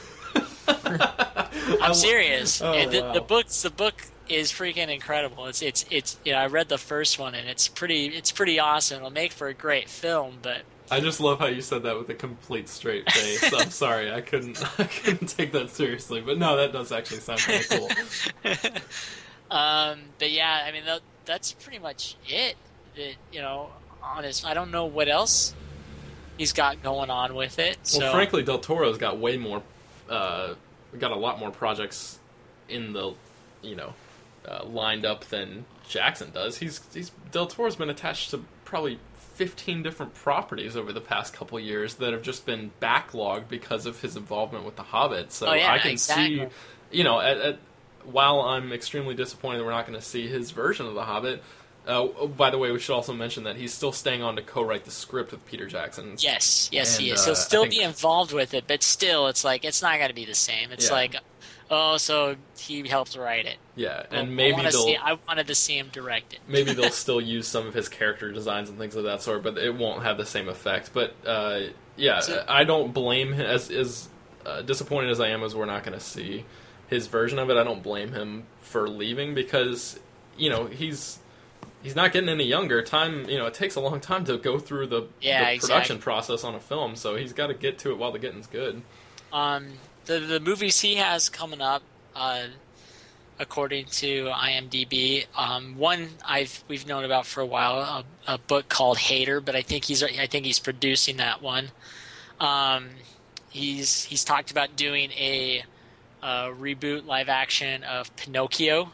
[SPEAKER 1] I'm serious.
[SPEAKER 3] Oh,
[SPEAKER 1] and the,
[SPEAKER 3] wow.
[SPEAKER 1] the books the book is freaking incredible. It's it's it's you know I read the first one and it's pretty it's pretty awesome. It'll make for a great film, but
[SPEAKER 3] I just love how you said that with a complete straight face. I'm sorry, I couldn't I couldn't take that seriously. But no, that does actually sound kind of cool.
[SPEAKER 1] um, but yeah, I mean that, that's pretty much it. That you know, honest, I don't know what else he's got going on with it. So
[SPEAKER 3] Well, frankly, Del Toro's got way more, uh, got a lot more projects in the, you know, uh, lined up than Jackson does. He's he's Del Toro's been attached to probably fifteen different properties over the past couple years that have just been backlogged because of his involvement with The Hobbit. So
[SPEAKER 1] Oh, yeah,
[SPEAKER 3] I can
[SPEAKER 1] exactly.
[SPEAKER 3] see, you know, at, at, while I'm extremely disappointed that we're not going to see his version of The Hobbit. Uh, oh, by the way, we should also mention that he's still staying on to co-write the script with Peter Jackson.
[SPEAKER 1] yes, yes, he
[SPEAKER 3] And,
[SPEAKER 1] is.
[SPEAKER 3] uh,
[SPEAKER 1] He'll
[SPEAKER 3] I
[SPEAKER 1] still
[SPEAKER 3] think-
[SPEAKER 1] be involved with it, but still, it's like it's not going to be the same. It's
[SPEAKER 3] Yeah.
[SPEAKER 1] like, oh, so he helped write it.
[SPEAKER 3] Yeah,
[SPEAKER 1] Well,
[SPEAKER 3] and maybe
[SPEAKER 1] I wanna
[SPEAKER 3] they'll
[SPEAKER 1] see, I wanted to see him direct it.
[SPEAKER 3] maybe they'll still use some of his character designs and things of that sort, but it won't have the same effect. But uh, yeah,
[SPEAKER 1] So-
[SPEAKER 3] I don't blame him. As as uh, disappointed as I am, as we're not going to see his version of it. I don't blame him for leaving because, you know, he's he's not getting any younger. Time, you know, it takes a long time to go through the,
[SPEAKER 1] Yeah,
[SPEAKER 3] the production
[SPEAKER 1] exactly.
[SPEAKER 3] process on a film, so he's got to get to it while the getting's good.
[SPEAKER 1] Um, the the movies he has coming up, uh, according to IMDb, um, one I've we've known about for a while, a, a book called Hater, but I think he's I think he's producing that one. Um, he's he's talked about doing a, uh reboot live action of Pinocchio,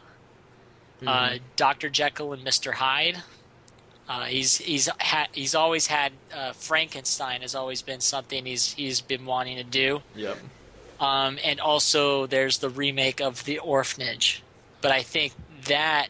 [SPEAKER 1] uh, Doctor Jekyll and Mister Hyde. Uh, he's he's ha- he's always had uh, Frankenstein has always been something he's he's been wanting to do.
[SPEAKER 3] Yep.
[SPEAKER 1] Um, and also there's the remake of The Orphanage, but I think that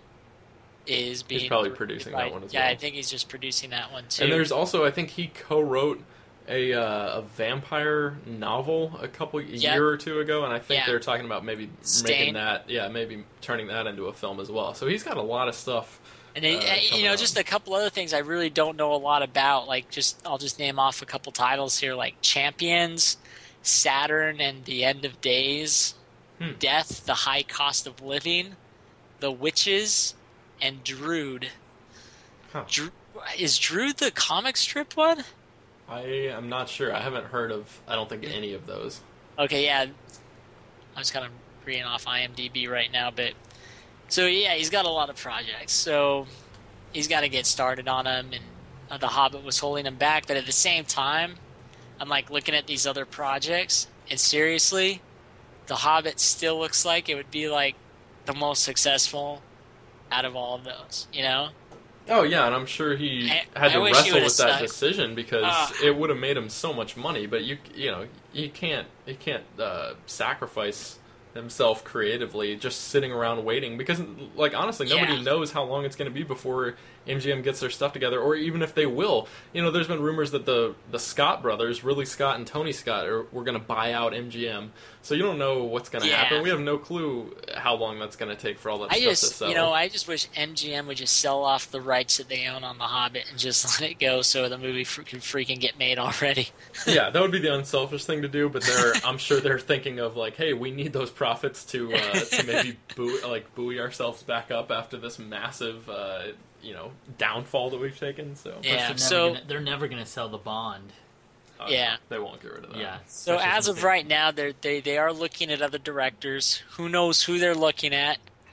[SPEAKER 1] is being
[SPEAKER 3] probably producing that
[SPEAKER 1] by-
[SPEAKER 3] one as
[SPEAKER 1] yeah,
[SPEAKER 3] well.
[SPEAKER 1] I think he's just producing that one too.
[SPEAKER 3] And there's also, I think he co-wrote a uh, a vampire novel a couple
[SPEAKER 1] Yeah.
[SPEAKER 3] year or two ago, and I think
[SPEAKER 1] Yeah.
[SPEAKER 3] they're talking about maybe
[SPEAKER 1] Stain.
[SPEAKER 3] making that, yeah, maybe turning that into a film as well. So he's got a lot of stuff.
[SPEAKER 1] And it,
[SPEAKER 3] uh,
[SPEAKER 1] you
[SPEAKER 3] coming
[SPEAKER 1] know,
[SPEAKER 3] up.
[SPEAKER 1] just a couple other things I really don't know a lot about. Like, just I'll just name off a couple titles here, like Champions, Saturn and the End of Days,
[SPEAKER 3] Hmm.
[SPEAKER 1] Death, the High Cost of Living, The Witches, and Drood.
[SPEAKER 3] Huh.
[SPEAKER 1] Dr- is Drood the comic strip one?
[SPEAKER 3] I am not sure. I haven't heard of, I don't think, any of those.
[SPEAKER 1] Okay, yeah. I'm just kind of reading off IMDb right now, but so yeah, he's got a lot of projects. So he's got to get started on them, and uh, The Hobbit was holding him back. But at the same time, I'm like looking at these other projects, and seriously, The Hobbit still looks like it would be like the most successful out of all of those. You know?
[SPEAKER 3] Oh yeah, and I'm sure he
[SPEAKER 1] I-
[SPEAKER 3] had
[SPEAKER 1] I
[SPEAKER 3] to
[SPEAKER 1] wish he
[SPEAKER 3] wrestle
[SPEAKER 1] would've
[SPEAKER 3] with that
[SPEAKER 1] stuck.
[SPEAKER 3] decision because
[SPEAKER 1] Ugh.
[SPEAKER 3] it would have made him so much money. But you, you know, you can't, you can't uh, sacrifice himself creatively just sitting around waiting because, like, honestly, nobody
[SPEAKER 1] Yeah.
[SPEAKER 3] knows how long it's going to be before M G M gets their stuff together, or even if they will. You know, there's been rumors that the the Scott brothers, Ridley Scott and Tony Scott, are were going to buy out M G M. So you don't know what's going to
[SPEAKER 1] Yeah.
[SPEAKER 3] happen. We have no clue how long that's going to take for all that
[SPEAKER 1] I
[SPEAKER 3] stuff to
[SPEAKER 1] just,
[SPEAKER 3] sell.
[SPEAKER 1] you know, I just wish M G M would just sell off the rights that they own on The Hobbit and just let it go so the movie fr- can freaking get made already.
[SPEAKER 3] Yeah, that would be the unselfish thing to do. But they're, I'm sure they're thinking of like, hey, we need those profits to uh, to maybe buoy, like buoy ourselves back up after this massive, uh, you know, downfall that we've taken. So
[SPEAKER 1] Yeah.
[SPEAKER 2] They're never
[SPEAKER 1] so-
[SPEAKER 2] gonna, they're never going to sell the Bond.
[SPEAKER 3] uh,
[SPEAKER 1] Yeah.
[SPEAKER 3] they won't get rid of that.
[SPEAKER 2] Yeah.
[SPEAKER 1] So
[SPEAKER 2] especially
[SPEAKER 1] as
[SPEAKER 2] since
[SPEAKER 1] of
[SPEAKER 2] they-
[SPEAKER 1] right now, they they they are looking at other directors. Who knows who they're looking at?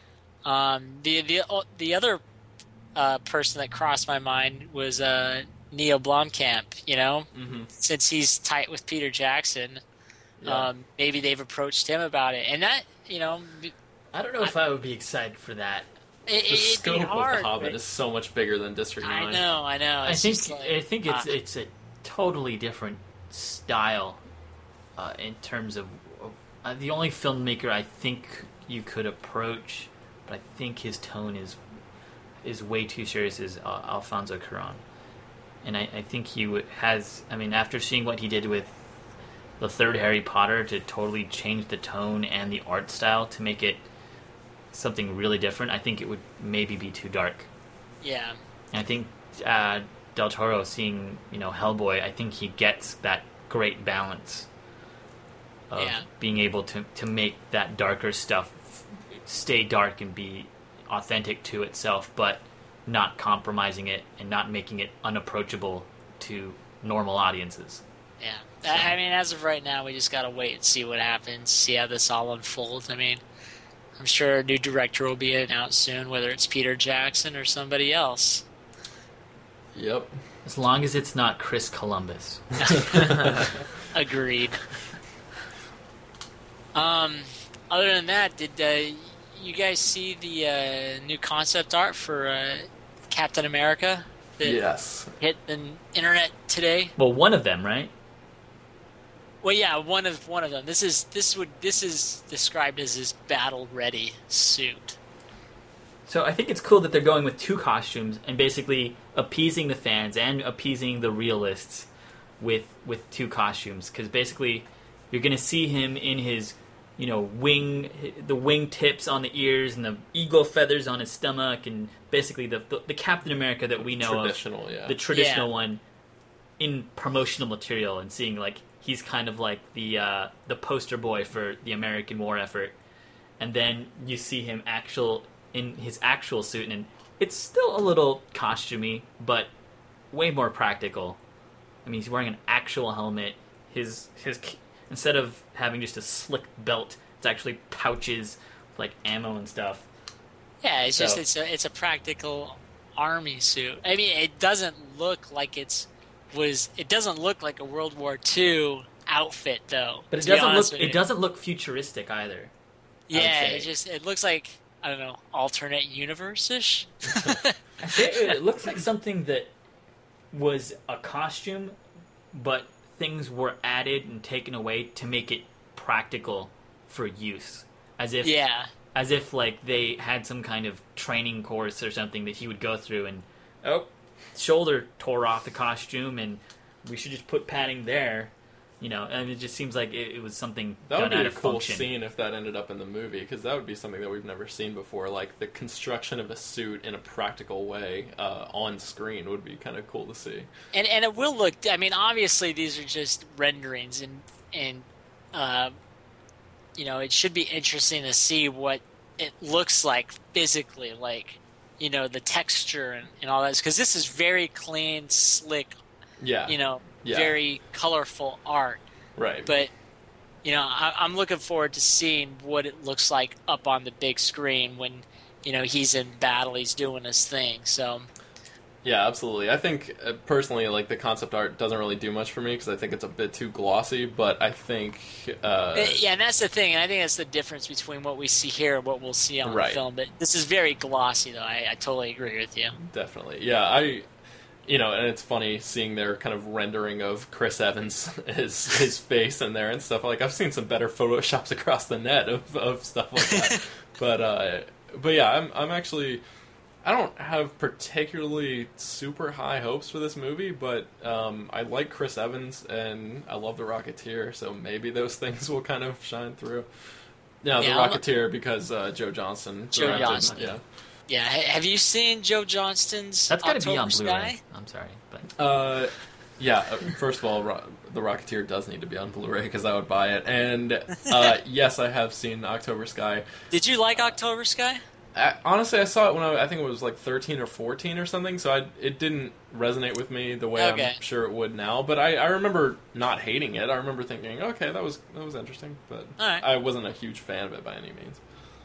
[SPEAKER 1] Um, the the the other uh, person that crossed my mind was uh, Neil Blomkamp. You know,
[SPEAKER 3] hmm
[SPEAKER 1] since he's tight with Peter Jackson,
[SPEAKER 3] Yeah.
[SPEAKER 1] um, maybe they've approached him about it, and that you know, it,
[SPEAKER 2] I don't know if I would be excited for that.
[SPEAKER 3] the
[SPEAKER 1] it'd
[SPEAKER 3] scope
[SPEAKER 1] be hard.
[SPEAKER 3] of the Hobbit
[SPEAKER 1] but-
[SPEAKER 3] is so much bigger than District
[SPEAKER 1] I
[SPEAKER 3] Nine.
[SPEAKER 1] know, I know.
[SPEAKER 2] I
[SPEAKER 1] It's
[SPEAKER 2] think
[SPEAKER 1] just like,
[SPEAKER 2] I think it's
[SPEAKER 1] uh,
[SPEAKER 2] it's a totally different style uh, in terms of, of uh, the only filmmaker I think you could approach, but I think his tone is is way too serious is uh, Alfonso Cuarón, and I, I think he would, has. I mean, after seeing what he did with the third Harry Potter to totally change the tone and the art style to make it something really different, I think it would maybe be too dark.
[SPEAKER 1] yeah.
[SPEAKER 2] And I think uh, Del Toro, seeing you know Hellboy, I think he gets that great balance of
[SPEAKER 1] Yeah.
[SPEAKER 2] being able to, to make that darker stuff stay dark and be authentic to itself, but not compromising it and not making it unapproachable to normal audiences.
[SPEAKER 1] Yeah, I I mean, as of right now, we just gotta wait and see what happens, see how this all unfolds. I mean, I'm sure a new director will be announced soon, whether it's Peter Jackson or somebody else.
[SPEAKER 3] Yep.
[SPEAKER 2] As long as it's not Chris Columbus.
[SPEAKER 1] Agreed. Um, other than that, did uh, you guys see the uh, new concept art for uh, Captain America that
[SPEAKER 3] Yes.
[SPEAKER 1] hit the internet today?
[SPEAKER 2] Well, one of them, right?
[SPEAKER 1] Well, yeah, one of one of them. This is this would this is described as his battle ready suit.
[SPEAKER 2] So I think it's cool that they're going with two costumes and basically appeasing the fans and appeasing the realists with with two costumes, because basically you're going to see him in his, you know, wing, the wing tips on the ears and the eagle feathers on his stomach, and basically the the, the Captain America that we know of,
[SPEAKER 3] Traditional, yeah.
[SPEAKER 2] the traditional
[SPEAKER 1] Yeah.
[SPEAKER 2] one, in promotional material, and seeing like he's kind of like the uh, the poster boy for the American war effort. and then you see him actual in his actual suit, and it's still a little costumey, but way more practical. I mean, he's wearing an actual helmet. His his instead of having just a slick belt, it's actually pouches with, like, ammo and stuff.
[SPEAKER 1] Yeah, it's
[SPEAKER 2] So-
[SPEAKER 1] just it's a it's a practical army suit. I mean, it doesn't look like it's was it doesn't look like a World War Two outfit though.
[SPEAKER 2] But it
[SPEAKER 1] to be
[SPEAKER 2] doesn't
[SPEAKER 1] honest
[SPEAKER 2] look
[SPEAKER 1] with
[SPEAKER 2] it
[SPEAKER 1] you.
[SPEAKER 2] doesn't look futuristic either. I would
[SPEAKER 1] Yeah,
[SPEAKER 2] say.
[SPEAKER 1] it just it looks like, I don't know, alternate universe ish.
[SPEAKER 2] It, it looks like something that was a costume, but things were added and taken away to make it practical for use. As if,
[SPEAKER 1] Yeah.
[SPEAKER 2] as if like they had some kind of training course or something that he would go through, and oh, shoulder tore off the costume, and we should just put padding there. You know, and it just seems like it, it was something
[SPEAKER 3] That
[SPEAKER 2] done
[SPEAKER 3] would be
[SPEAKER 2] out
[SPEAKER 3] a
[SPEAKER 2] of
[SPEAKER 3] cool
[SPEAKER 2] function.
[SPEAKER 3] scene if that ended up in the movie, because that would be something that we've never seen before. Like the construction of a suit in a practical way uh, on screen would be kind of cool to see.
[SPEAKER 1] And and it will look. I mean, obviously these are just renderings, and and uh, you know, it should be interesting to see what it looks like physically, like, you know, the texture and, and all that. Because this is very clean, slick,
[SPEAKER 3] Yeah,
[SPEAKER 1] you know,
[SPEAKER 3] Yeah.
[SPEAKER 1] very colorful art.
[SPEAKER 3] right.
[SPEAKER 1] But you know, I, I'm looking forward to seeing what it looks like up on the big screen when, you know, he's in battle, he's doing his thing. So.
[SPEAKER 3] Yeah, absolutely. I think, uh, personally, like, the concept art doesn't really do much for me because I think it's a bit too glossy, but I think... Uh,
[SPEAKER 1] Yeah, and that's the thing, and I think that's the difference between what we see here and what we'll see on
[SPEAKER 3] Right.
[SPEAKER 1] film. But this is very glossy, though. I, I totally agree with you.
[SPEAKER 3] Definitely. Yeah, I... You know, and it's funny seeing their kind of rendering of Chris Evans, his his face in there and stuff. Like, I've seen some better photoshops across the net of, of stuff like that. but, uh, but yeah, I'm I'm actually... I don't have particularly super high hopes for this movie, but um, I like Chris Evans and I love The Rocketeer, so maybe those things will kind of shine through. Yeah, The
[SPEAKER 1] Yeah, I'm-
[SPEAKER 3] Rocketeer because uh, Joe Johnston.
[SPEAKER 1] Joe
[SPEAKER 3] directed-
[SPEAKER 1] Johnston.
[SPEAKER 3] Yeah.
[SPEAKER 1] Yeah, ha- have you seen Joe Johnston's
[SPEAKER 2] That's got to be
[SPEAKER 1] October
[SPEAKER 2] on Blu-ray.
[SPEAKER 1] Sky?
[SPEAKER 2] I'm sorry, but
[SPEAKER 3] Uh, yeah. uh, First of all, Ro- The Rocketeer does need to be on Blu-ray because I would buy it. And uh, yes, I have seen October Sky.
[SPEAKER 1] Did you like October Sky?
[SPEAKER 3] I, honestly, I saw it when I, I think it was like thirteen or fourteen or something, so I, it didn't resonate with me the way
[SPEAKER 1] Okay.
[SPEAKER 3] I'm sure it would now. But I, I remember not hating it. I remember thinking, okay, that was that was interesting, but
[SPEAKER 1] All right.
[SPEAKER 3] I wasn't a huge fan of it by any means.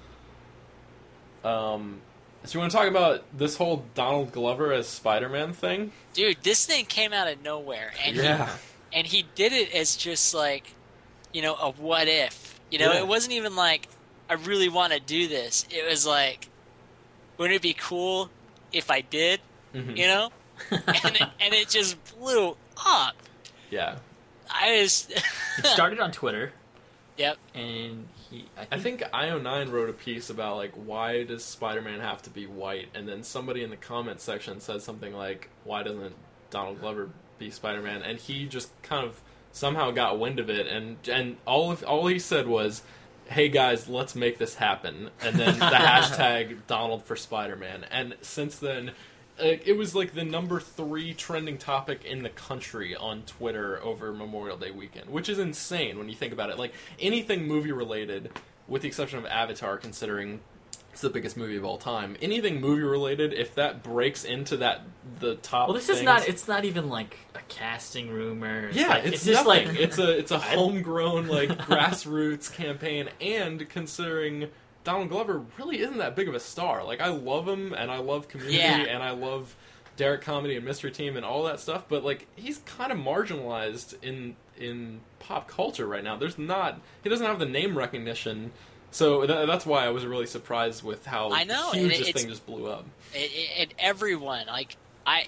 [SPEAKER 3] Um, so you want to talk about this whole Donald Glover as Spider-Man thing?
[SPEAKER 1] Dude, this thing came out of nowhere, and
[SPEAKER 3] Yeah.
[SPEAKER 1] he, and he did it as just like, you know, a what if. You know,
[SPEAKER 3] Yeah.
[SPEAKER 1] it wasn't even like, I really want to do this. It was like, wouldn't it be cool if I did?
[SPEAKER 3] Mhm.
[SPEAKER 1] You know, and it, and it just blew up.
[SPEAKER 3] Yeah.
[SPEAKER 1] I just,
[SPEAKER 2] it started on Twitter,
[SPEAKER 1] yep.
[SPEAKER 2] and he. I think,
[SPEAKER 3] I think I O nine wrote a piece about, like, why does Spider-Man have to be white? And then somebody in the comments section said something like, why doesn't Donald Glover be Spider-Man? And he just kind of somehow got wind of it, and and all of, all he said was, hey guys, let's make this happen. And then the hashtag Donald for Spider-Man. And since then, uh, it was like the number three trending topic in the country on Twitter over Memorial Day weekend, which is insane when you think about it. Like, anything movie related, with the exception of Avatar, considering it's the biggest movie of all time, anything movie related, if that breaks into that the top
[SPEAKER 2] well, this is
[SPEAKER 3] things-
[SPEAKER 2] not. It's not even like a casting rumor.
[SPEAKER 3] yeah,
[SPEAKER 2] like,
[SPEAKER 3] it's,
[SPEAKER 2] just
[SPEAKER 3] nothing.
[SPEAKER 2] like
[SPEAKER 3] it's a it's a homegrown, like, grassroots campaign, and considering Donald Glover really isn't that big of a star. Like, I love him, and I love Community,
[SPEAKER 1] Yeah.
[SPEAKER 3] and I love Derek Comedy and Mystery Team and all that stuff, but, like, he's kind of marginalized in in pop culture right now. There's not he doesn't have the name recognition. So th- that's why I was really surprised with how
[SPEAKER 1] I know,
[SPEAKER 3] huge
[SPEAKER 1] and
[SPEAKER 3] this
[SPEAKER 1] it's-
[SPEAKER 3] thing just blew up.
[SPEAKER 1] And, and everyone, like, I,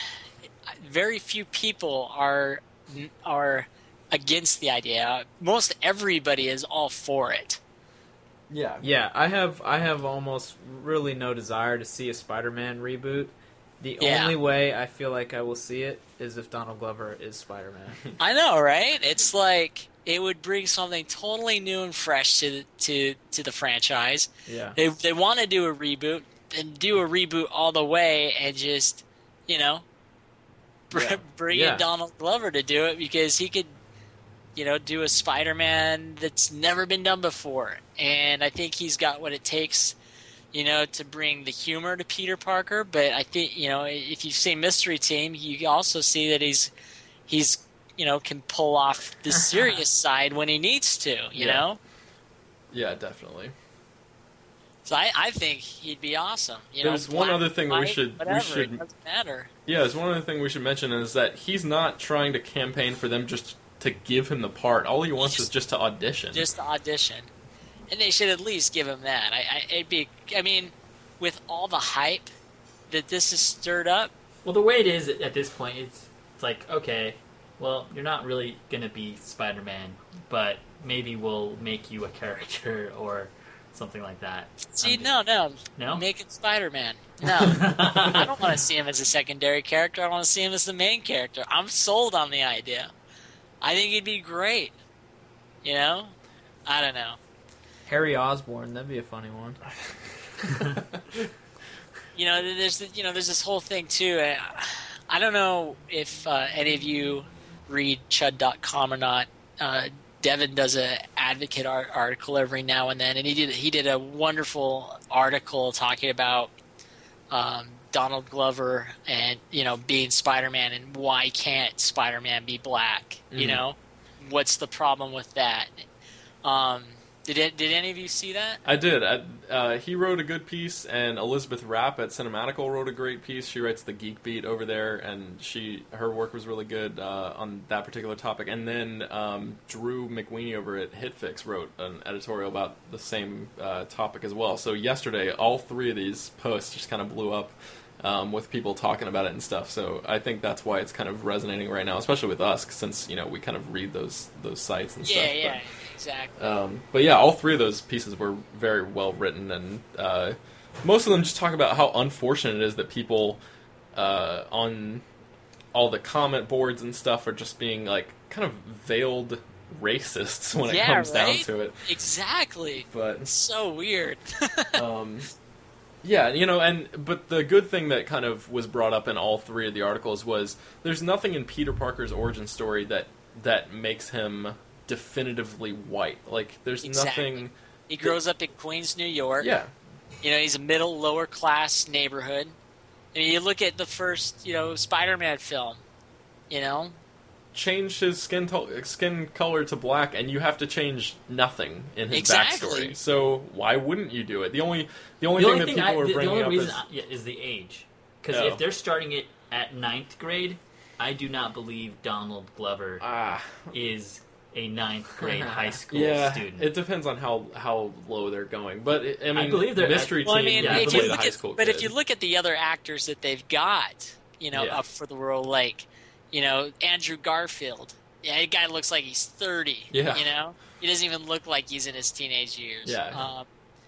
[SPEAKER 1] very few people are are against the idea. Most everybody is all for it.
[SPEAKER 3] Yeah.
[SPEAKER 6] Yeah, I have I have almost really no desire to see a Spider-Man reboot. The
[SPEAKER 1] Yeah.
[SPEAKER 6] only way I feel like I will see it is if Donald Glover is Spider-Man.
[SPEAKER 1] I know, right? It's like it would bring something totally new and fresh to the, to to the franchise.
[SPEAKER 6] Yeah.
[SPEAKER 1] They they want to do a reboot and do a reboot all the way and just, you know, br-
[SPEAKER 6] Yeah.
[SPEAKER 1] bring
[SPEAKER 6] Yeah.
[SPEAKER 1] in Donald Glover to do it because he could you know, do a Spider-Man that's never been done before. And I think he's got what it takes, you know, to bring the humor to Peter Parker. But I think, you know, if you see Mystery Team, you also see that he's, he's, you know, can pull off the serious side when he needs to, you
[SPEAKER 3] Yeah.
[SPEAKER 1] know?
[SPEAKER 3] Yeah, definitely.
[SPEAKER 1] So I, I think he'd be awesome. You
[SPEAKER 3] There's
[SPEAKER 1] know,
[SPEAKER 3] one
[SPEAKER 1] black,
[SPEAKER 3] other thing we
[SPEAKER 1] white,
[SPEAKER 3] should- we
[SPEAKER 1] whatever,
[SPEAKER 3] should-
[SPEAKER 1] it doesn't matter.
[SPEAKER 3] Yeah, there's one other thing we should mention is that he's not trying to campaign for them just to give him the part. All he wants
[SPEAKER 1] Just-
[SPEAKER 3] is just to audition.
[SPEAKER 1] Just the audition, and they should at least give him that. I, I it'd be. I mean, with all the hype that this is stirred up,
[SPEAKER 2] Well, the way it is at this point, it's, it's like, okay, well, you're not really going to be Spider-Man, but maybe we'll make you a character or something like that.
[SPEAKER 1] see,
[SPEAKER 2] I'm-
[SPEAKER 1] no, no,
[SPEAKER 2] No?
[SPEAKER 1] make it Spider-Man. No, I don't want to see him as a secondary character. I want to see him as the main character. I'm sold on the idea. I think he'd be great. You know, I don't know.
[SPEAKER 6] Harry Osborn, that'd be a funny one.
[SPEAKER 1] You know, there's the- you know there's this whole thing too. I, I don't know if uh, any of you read Chud dot com or not. Uh, Devin does a advocate art- article every now and then, and he did he did a wonderful article talking about um, Donald Glover and you know being Spider-Man and why can't Spider-Man be black? You
[SPEAKER 3] Mhm.
[SPEAKER 1] know, what's the problem with that? Um, did it, did any of you see that?
[SPEAKER 3] I did. I, uh, he wrote a good piece, and Elizabeth Rapp at Cinematical wrote a great piece. She writes the Geek Beat over there, and she her work was really good uh, on that particular topic. And then um, Drew McWeeny over at HitFix wrote an editorial about the same uh, topic as well. So yesterday, all three of these posts just kind of blew up um, with people talking about it and stuff. So I think that's why it's kind of resonating right now, especially with us, since you know we kind of read those those sites and
[SPEAKER 1] Yeah,
[SPEAKER 3] stuff.
[SPEAKER 1] yeah,
[SPEAKER 3] But,
[SPEAKER 1] exactly.
[SPEAKER 3] Um, but yeah, all three of those pieces were very well written, and uh, most of them just talk about how unfortunate it is that people uh, on all the comment boards and stuff are just being like kind of veiled racists when it
[SPEAKER 1] Yeah,
[SPEAKER 3] comes down
[SPEAKER 1] right?
[SPEAKER 3] to it.
[SPEAKER 1] Exactly.
[SPEAKER 3] But
[SPEAKER 1] It's so weird.
[SPEAKER 3] um, yeah, you know, and but the good thing that kind of was brought up in all three of the articles was there's nothing in Peter Parker's origin story that that makes him definitively white. Like, there's
[SPEAKER 1] Exactly.
[SPEAKER 3] nothing.
[SPEAKER 1] He grows up in Queens, New York.
[SPEAKER 3] Yeah,
[SPEAKER 1] You know, he's a middle, lower class neighborhood. I mean, you look at the first, you know, Spider-Man film. You know,
[SPEAKER 3] change his skin to- skin color to black, and you have to change nothing in his
[SPEAKER 1] Exactly.
[SPEAKER 3] backstory. So why wouldn't you do it? The only the only
[SPEAKER 2] The
[SPEAKER 3] thing
[SPEAKER 2] only
[SPEAKER 3] that
[SPEAKER 2] thing
[SPEAKER 3] people
[SPEAKER 2] I,
[SPEAKER 3] are
[SPEAKER 2] the, the
[SPEAKER 3] bringing
[SPEAKER 2] only
[SPEAKER 3] up
[SPEAKER 2] reason
[SPEAKER 3] is
[SPEAKER 2] I, yeah, is the age. Because
[SPEAKER 3] Oh.
[SPEAKER 2] if they're starting it at ninth grade, I do not believe Donald Glover
[SPEAKER 3] ah
[SPEAKER 2] is a ninth grade high school
[SPEAKER 3] yeah.
[SPEAKER 2] student.
[SPEAKER 3] It depends on how how low they're going, but it, I mean,
[SPEAKER 2] believe they're-
[SPEAKER 3] mystery
[SPEAKER 1] well, I
[SPEAKER 3] team.
[SPEAKER 1] mean,
[SPEAKER 2] yeah, I
[SPEAKER 1] if
[SPEAKER 3] played
[SPEAKER 1] you
[SPEAKER 3] a
[SPEAKER 1] look
[SPEAKER 3] high
[SPEAKER 1] at,
[SPEAKER 3] school
[SPEAKER 1] but
[SPEAKER 3] kid.
[SPEAKER 1] if you look at the other actors that they've got, you know,
[SPEAKER 3] Yeah.
[SPEAKER 1] up for the role, like, you know, Andrew Garfield. Yeah, that guy looks like he's thirty.
[SPEAKER 3] Yeah.
[SPEAKER 1] You know, he doesn't even look like he's in his teenage years.
[SPEAKER 3] Yeah.
[SPEAKER 1] Um,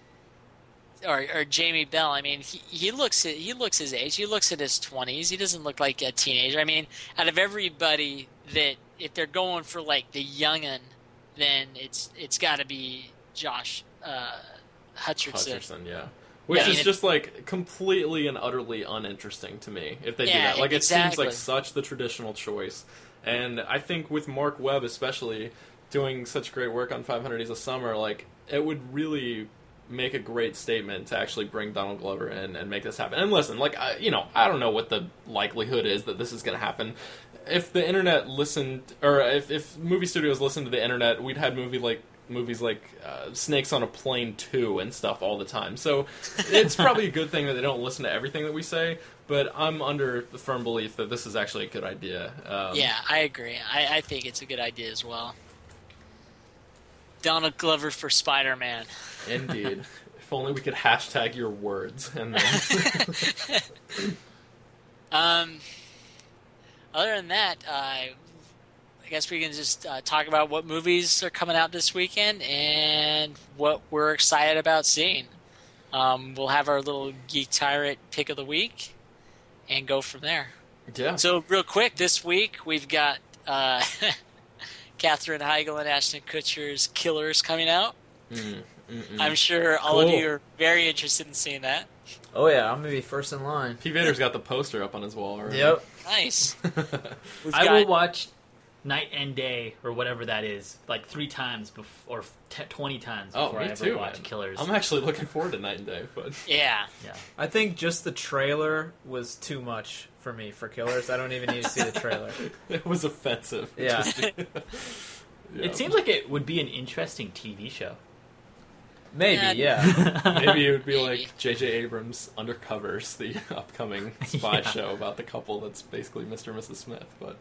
[SPEAKER 1] or, or Jamie Bell. I mean, he, he looks he looks his age. He looks in his twenties. He doesn't look like a teenager. I mean, out of everybody that if they're going for like the youngin, then it's it's got to be Josh uh, Hutcherson.
[SPEAKER 3] Hutcherson, yeah. Which
[SPEAKER 1] Yeah, I
[SPEAKER 3] is
[SPEAKER 1] mean,
[SPEAKER 3] just like completely and utterly uninteresting to me if they do
[SPEAKER 1] Yeah,
[SPEAKER 3] that. Like it seems
[SPEAKER 1] exactly.
[SPEAKER 3] like such the traditional choice. And I think with Mark Webb especially doing such great work on five hundred Days of Summer, like it would really make a great statement to actually bring Donald Glover in and make this happen. And listen, like I, you know, I don't know what the likelihood is that this is going to happen. If the internet listened, or if, if movie studios listened to the internet, we'd had movie like movies like uh, Snakes on a Plane two and stuff all the time. So it's probably a good thing that they don't listen to everything that we say. But I'm under the firm belief that this is actually a good idea. Um,
[SPEAKER 1] Yeah, I agree. I, I think it's a good idea as well. Donald Glover for Spider-Man.
[SPEAKER 3] Indeed. If only we could hashtag your words. And then
[SPEAKER 1] Um, other than that, uh, I guess we can just uh, talk about what movies are coming out this weekend and what we're excited about seeing. Um, we'll have our little Geek Tyrant pick of the week and go from there.
[SPEAKER 3] yeah.
[SPEAKER 1] So, real quick, this week we've got uh, Katherine Heigl and Ashton Kutcher's Killers coming out.
[SPEAKER 3] Mm, mm, mm.
[SPEAKER 1] I'm sure all of
[SPEAKER 3] Cool.
[SPEAKER 1] you are very interested in seeing that.
[SPEAKER 6] Oh yeah, I'm gonna be first in line.
[SPEAKER 3] P. Vader's got the poster up on his wall already.
[SPEAKER 6] Yep.
[SPEAKER 1] Nice. We've
[SPEAKER 2] I
[SPEAKER 1] got-
[SPEAKER 2] will watch night and day or whatever that is, like three times before or t- twenty times
[SPEAKER 3] Oh,
[SPEAKER 2] before
[SPEAKER 3] me
[SPEAKER 2] I ever
[SPEAKER 3] too,
[SPEAKER 2] watch
[SPEAKER 3] man.
[SPEAKER 2] Killers.
[SPEAKER 3] I'm actually looking forward to Night and Day, but
[SPEAKER 1] Yeah.
[SPEAKER 2] yeah.
[SPEAKER 6] I think just the trailer was too much for me for Killers. I don't even need to see the trailer.
[SPEAKER 3] it was offensive.
[SPEAKER 6] Yeah.
[SPEAKER 3] Just- yeah.
[SPEAKER 2] It seems like it would be an interesting T V show.
[SPEAKER 6] Maybe,
[SPEAKER 1] Yeah.
[SPEAKER 6] yeah.
[SPEAKER 3] Maybe it would be
[SPEAKER 1] Maybe.
[SPEAKER 3] like J J Abrams' Undercovers, the upcoming spy
[SPEAKER 2] Yeah.
[SPEAKER 3] show about the couple that's basically Mister and Missus Smith. But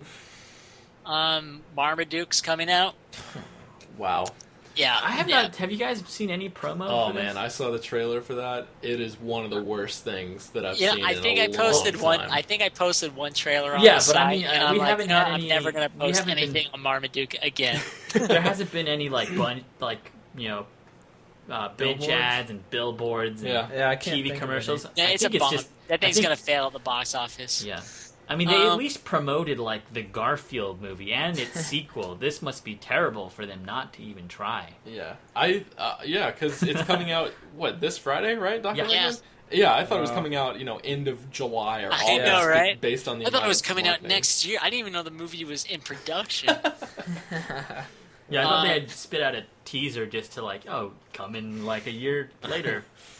[SPEAKER 1] Um, Marmaduke's coming out.
[SPEAKER 3] wow.
[SPEAKER 1] Yeah.
[SPEAKER 2] I have
[SPEAKER 1] yeah.
[SPEAKER 2] not. Have you guys seen any promo?
[SPEAKER 3] Oh
[SPEAKER 2] for this?
[SPEAKER 3] man, I saw the trailer for that. It is one of the worst things that I've
[SPEAKER 1] Yeah,
[SPEAKER 3] seen.
[SPEAKER 1] I
[SPEAKER 3] in
[SPEAKER 1] think
[SPEAKER 3] a
[SPEAKER 1] I posted
[SPEAKER 3] long
[SPEAKER 1] one.
[SPEAKER 3] time.
[SPEAKER 1] I think I posted one trailer on
[SPEAKER 2] Yeah,
[SPEAKER 1] the
[SPEAKER 2] but I
[SPEAKER 1] site,
[SPEAKER 2] mean,
[SPEAKER 1] and
[SPEAKER 2] uh,
[SPEAKER 1] I'm
[SPEAKER 2] we
[SPEAKER 1] like,
[SPEAKER 2] haven't
[SPEAKER 1] "No,
[SPEAKER 2] had
[SPEAKER 1] I'm
[SPEAKER 2] any-
[SPEAKER 1] never going to
[SPEAKER 2] we
[SPEAKER 1] post
[SPEAKER 2] haven't been-
[SPEAKER 1] anything on Marmaduke again."
[SPEAKER 2] There hasn't been any like bun- like you know uh, bench
[SPEAKER 3] Billboards?
[SPEAKER 2] ads and billboards and
[SPEAKER 3] Yeah.
[SPEAKER 6] Yeah, I can't
[SPEAKER 2] T V
[SPEAKER 6] think of
[SPEAKER 2] commercials.
[SPEAKER 1] Yeah,
[SPEAKER 2] I
[SPEAKER 1] it's a
[SPEAKER 2] think
[SPEAKER 1] bomb.
[SPEAKER 2] just
[SPEAKER 1] that thing's
[SPEAKER 2] I think-
[SPEAKER 1] going to fail at the box office.
[SPEAKER 2] Yeah. I mean, they
[SPEAKER 1] Um,
[SPEAKER 2] at least promoted like the Garfield movie and its sequel. This must be terrible for them not to even try.
[SPEAKER 3] Yeah, I uh, yeah, because it's coming out what this Friday, right, Doctor
[SPEAKER 2] Yeah.
[SPEAKER 3] Lehman?
[SPEAKER 1] Yes.
[SPEAKER 3] Yeah, I thought it was
[SPEAKER 6] Wow.
[SPEAKER 3] coming out, you know, end of July or
[SPEAKER 1] I
[SPEAKER 3] August,
[SPEAKER 1] know, right?
[SPEAKER 3] based on the.
[SPEAKER 1] I thought it
[SPEAKER 3] amount
[SPEAKER 1] was
[SPEAKER 3] of
[SPEAKER 1] coming out
[SPEAKER 3] marketing.
[SPEAKER 1] next year. I didn't even know the movie was in production.
[SPEAKER 2] Yeah, I thought
[SPEAKER 1] Uh,
[SPEAKER 2] they had spit out a teaser just to like, oh, come in like a year later.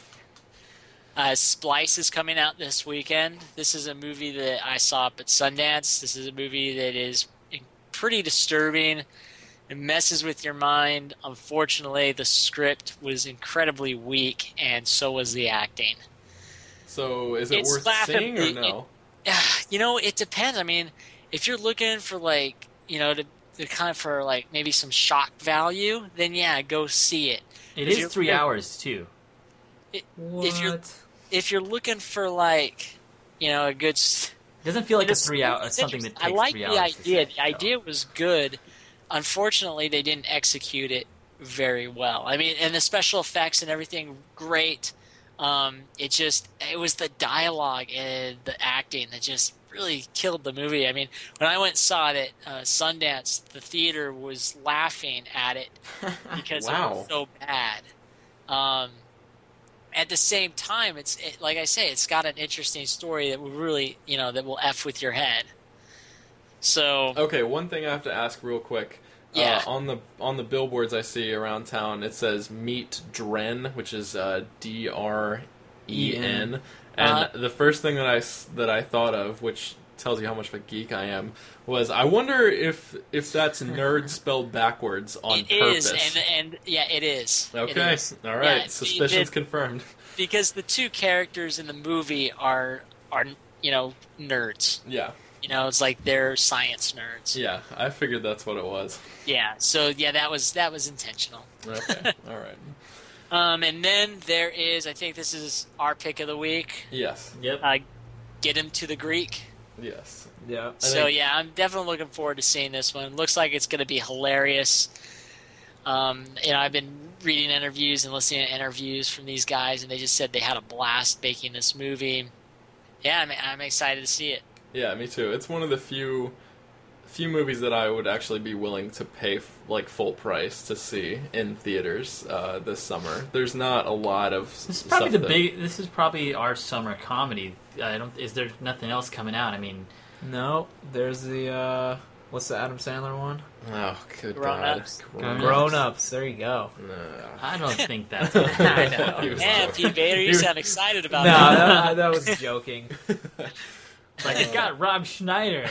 [SPEAKER 1] Uh, Splice is coming out this weekend. This is a movie that I saw up at Sundance. This is a movie that is pretty disturbing. It messes with your mind. Unfortunately, the script was incredibly weak, and so was the acting.
[SPEAKER 3] So, is it
[SPEAKER 1] It's
[SPEAKER 3] worth
[SPEAKER 1] laughably-
[SPEAKER 3] seeing or no?
[SPEAKER 1] You know, it depends. I mean, if you're looking for like, you know, to, to kind of for like maybe some shock value, then yeah, go see it.
[SPEAKER 2] It
[SPEAKER 1] If
[SPEAKER 2] is
[SPEAKER 1] you're-
[SPEAKER 2] three hours too.
[SPEAKER 6] What?
[SPEAKER 1] If you're if you're looking for like, you know, a good. s-
[SPEAKER 2] It doesn't feel like a
[SPEAKER 1] It's-
[SPEAKER 2] three hour
[SPEAKER 1] it's
[SPEAKER 2] something that
[SPEAKER 1] interesting.
[SPEAKER 2] takes
[SPEAKER 1] I like
[SPEAKER 2] three
[SPEAKER 1] the
[SPEAKER 2] hours. to
[SPEAKER 1] idea.
[SPEAKER 2] set,
[SPEAKER 1] The
[SPEAKER 2] so.
[SPEAKER 1] idea was good. Unfortunately, they didn't execute it very well. I mean, and the special effects and everything, great. Um, it just it was the dialogue and the acting that just really killed the movie. I mean, when I went and saw it at uh, Sundance, the theater was laughing at it because it
[SPEAKER 3] Wow.
[SPEAKER 1] was so bad. Um, at the same time, it's it, like I say, it's got an interesting story that will really, you know, that will f with your head. So
[SPEAKER 3] Okay, one thing I have to ask real quick.
[SPEAKER 1] Yeah.
[SPEAKER 3] Uh, on the on the billboards I see around town, it says Meet Dren, which is uh, D R E N. And
[SPEAKER 1] Uh-huh.
[SPEAKER 3] the first thing that I s- that I thought of, which tells you how much of a geek I am, was I wonder if if that's nerd spelled backwards on
[SPEAKER 1] it
[SPEAKER 3] purpose.
[SPEAKER 1] is, and and yeah, it is. It
[SPEAKER 3] Okay,
[SPEAKER 1] is.
[SPEAKER 3] all right,
[SPEAKER 1] Yeah, the-
[SPEAKER 3] suspicions
[SPEAKER 1] the-
[SPEAKER 3] confirmed.
[SPEAKER 1] because the two characters in the movie are are you know nerds.
[SPEAKER 3] Yeah,
[SPEAKER 1] You know, it's like they're science nerds.
[SPEAKER 3] yeah, I figured that's what it was.
[SPEAKER 1] Yeah. So yeah, that was that was intentional.
[SPEAKER 3] Okay, all right.
[SPEAKER 1] Um, and then there is, I think this is our pick of the week.
[SPEAKER 3] Yes,
[SPEAKER 2] Yep.
[SPEAKER 1] Uh, Get him to the Greek.
[SPEAKER 3] yes.
[SPEAKER 6] Yeah.
[SPEAKER 3] I
[SPEAKER 1] So
[SPEAKER 3] think-
[SPEAKER 1] yeah, I'm definitely looking forward to seeing this one. Looks like it's going to be hilarious. Um, you know, I've been reading interviews and listening to interviews from these guys, and they just said they had a blast making this movie. Yeah, I'm, I'm excited to see it.
[SPEAKER 3] Yeah, me too. It's one of the few few movies that I would actually be willing to pay f- like full price to see in theaters uh, this summer. There's not a lot of s-
[SPEAKER 2] This is probably
[SPEAKER 3] stuff
[SPEAKER 2] the
[SPEAKER 3] that-
[SPEAKER 2] big. This is probably our summer comedy. I don't. Is there nothing else coming out? I mean,
[SPEAKER 6] No, there's the uh, what's the Adam Sandler one?
[SPEAKER 3] Oh, good
[SPEAKER 1] Grown
[SPEAKER 3] God.
[SPEAKER 1] Ups.
[SPEAKER 2] Grown
[SPEAKER 6] Grown Ups. There you go.
[SPEAKER 3] No.
[SPEAKER 2] I don't think that's.
[SPEAKER 6] I know.
[SPEAKER 3] He was
[SPEAKER 1] Man,
[SPEAKER 3] joking.
[SPEAKER 1] Pete Bader,
[SPEAKER 3] He
[SPEAKER 1] you
[SPEAKER 3] was-
[SPEAKER 1] sound excited about
[SPEAKER 6] No,
[SPEAKER 1] that.
[SPEAKER 6] that, that was joking.
[SPEAKER 2] Like it's got Rob Schneider.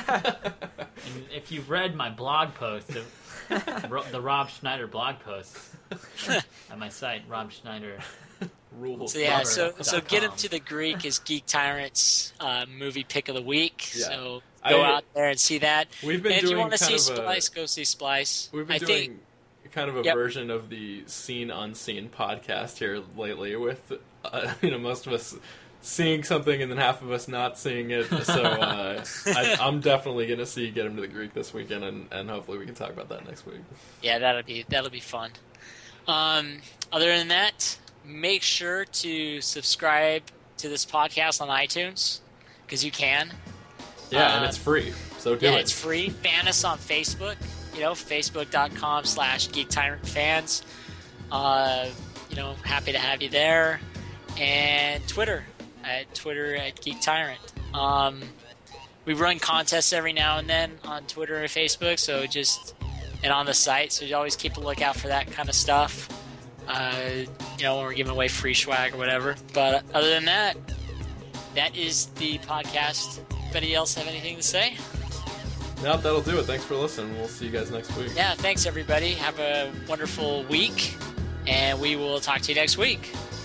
[SPEAKER 2] And if you've read my blog post, the, Ro- the Rob Schneider blog post on my site, Rob Schneider.
[SPEAKER 3] Rules.
[SPEAKER 1] So yeah, so
[SPEAKER 2] Rubber
[SPEAKER 1] so
[SPEAKER 2] dot
[SPEAKER 1] Get Him
[SPEAKER 2] com.
[SPEAKER 1] to the Greek is Geek Tyrant's uh, movie pick of the week.
[SPEAKER 3] Yeah.
[SPEAKER 1] So go
[SPEAKER 3] I-
[SPEAKER 1] out there and see that.
[SPEAKER 3] We've been
[SPEAKER 1] And if you
[SPEAKER 3] doing
[SPEAKER 1] want to
[SPEAKER 3] kind
[SPEAKER 1] see
[SPEAKER 3] of a-
[SPEAKER 1] Splice, go see Splice.
[SPEAKER 3] We've been
[SPEAKER 1] I
[SPEAKER 3] doing
[SPEAKER 1] think
[SPEAKER 3] kind of a
[SPEAKER 1] Yep.
[SPEAKER 3] version of the Seen Unseen podcast here lately with, uh, you know, most of us seeing something and then half of us not seeing it. So uh, I, I'm definitely going to see Get Him to the Greek this weekend, and, and hopefully we can talk about that next week.
[SPEAKER 1] yeah, that'll be that'll be fun. Um, other than that, make sure to subscribe to this podcast on iTunes because you can.
[SPEAKER 3] Yeah,
[SPEAKER 1] Uh,
[SPEAKER 3] and it's free, so do
[SPEAKER 1] Yeah,
[SPEAKER 3] it.
[SPEAKER 1] it's free. Fan us on Facebook. You know, facebook.com slash Geek Tyrant Fans. Uh, you know, happy to have you there. And Twitter at Twitter at Geek Tyrant. Um, we run contests every now and then on Twitter and Facebook, so just and on the site, so you always keep a lookout for that kind of stuff. Uh, you know, when we're giving away free swag or whatever. But other than that, that is the podcast. Anybody else have anything to say?
[SPEAKER 3] No, that'll do it. Thanks for listening. We'll see you guys next week.
[SPEAKER 1] Yeah, thanks everybody. Have a wonderful week, and we will talk to you next week.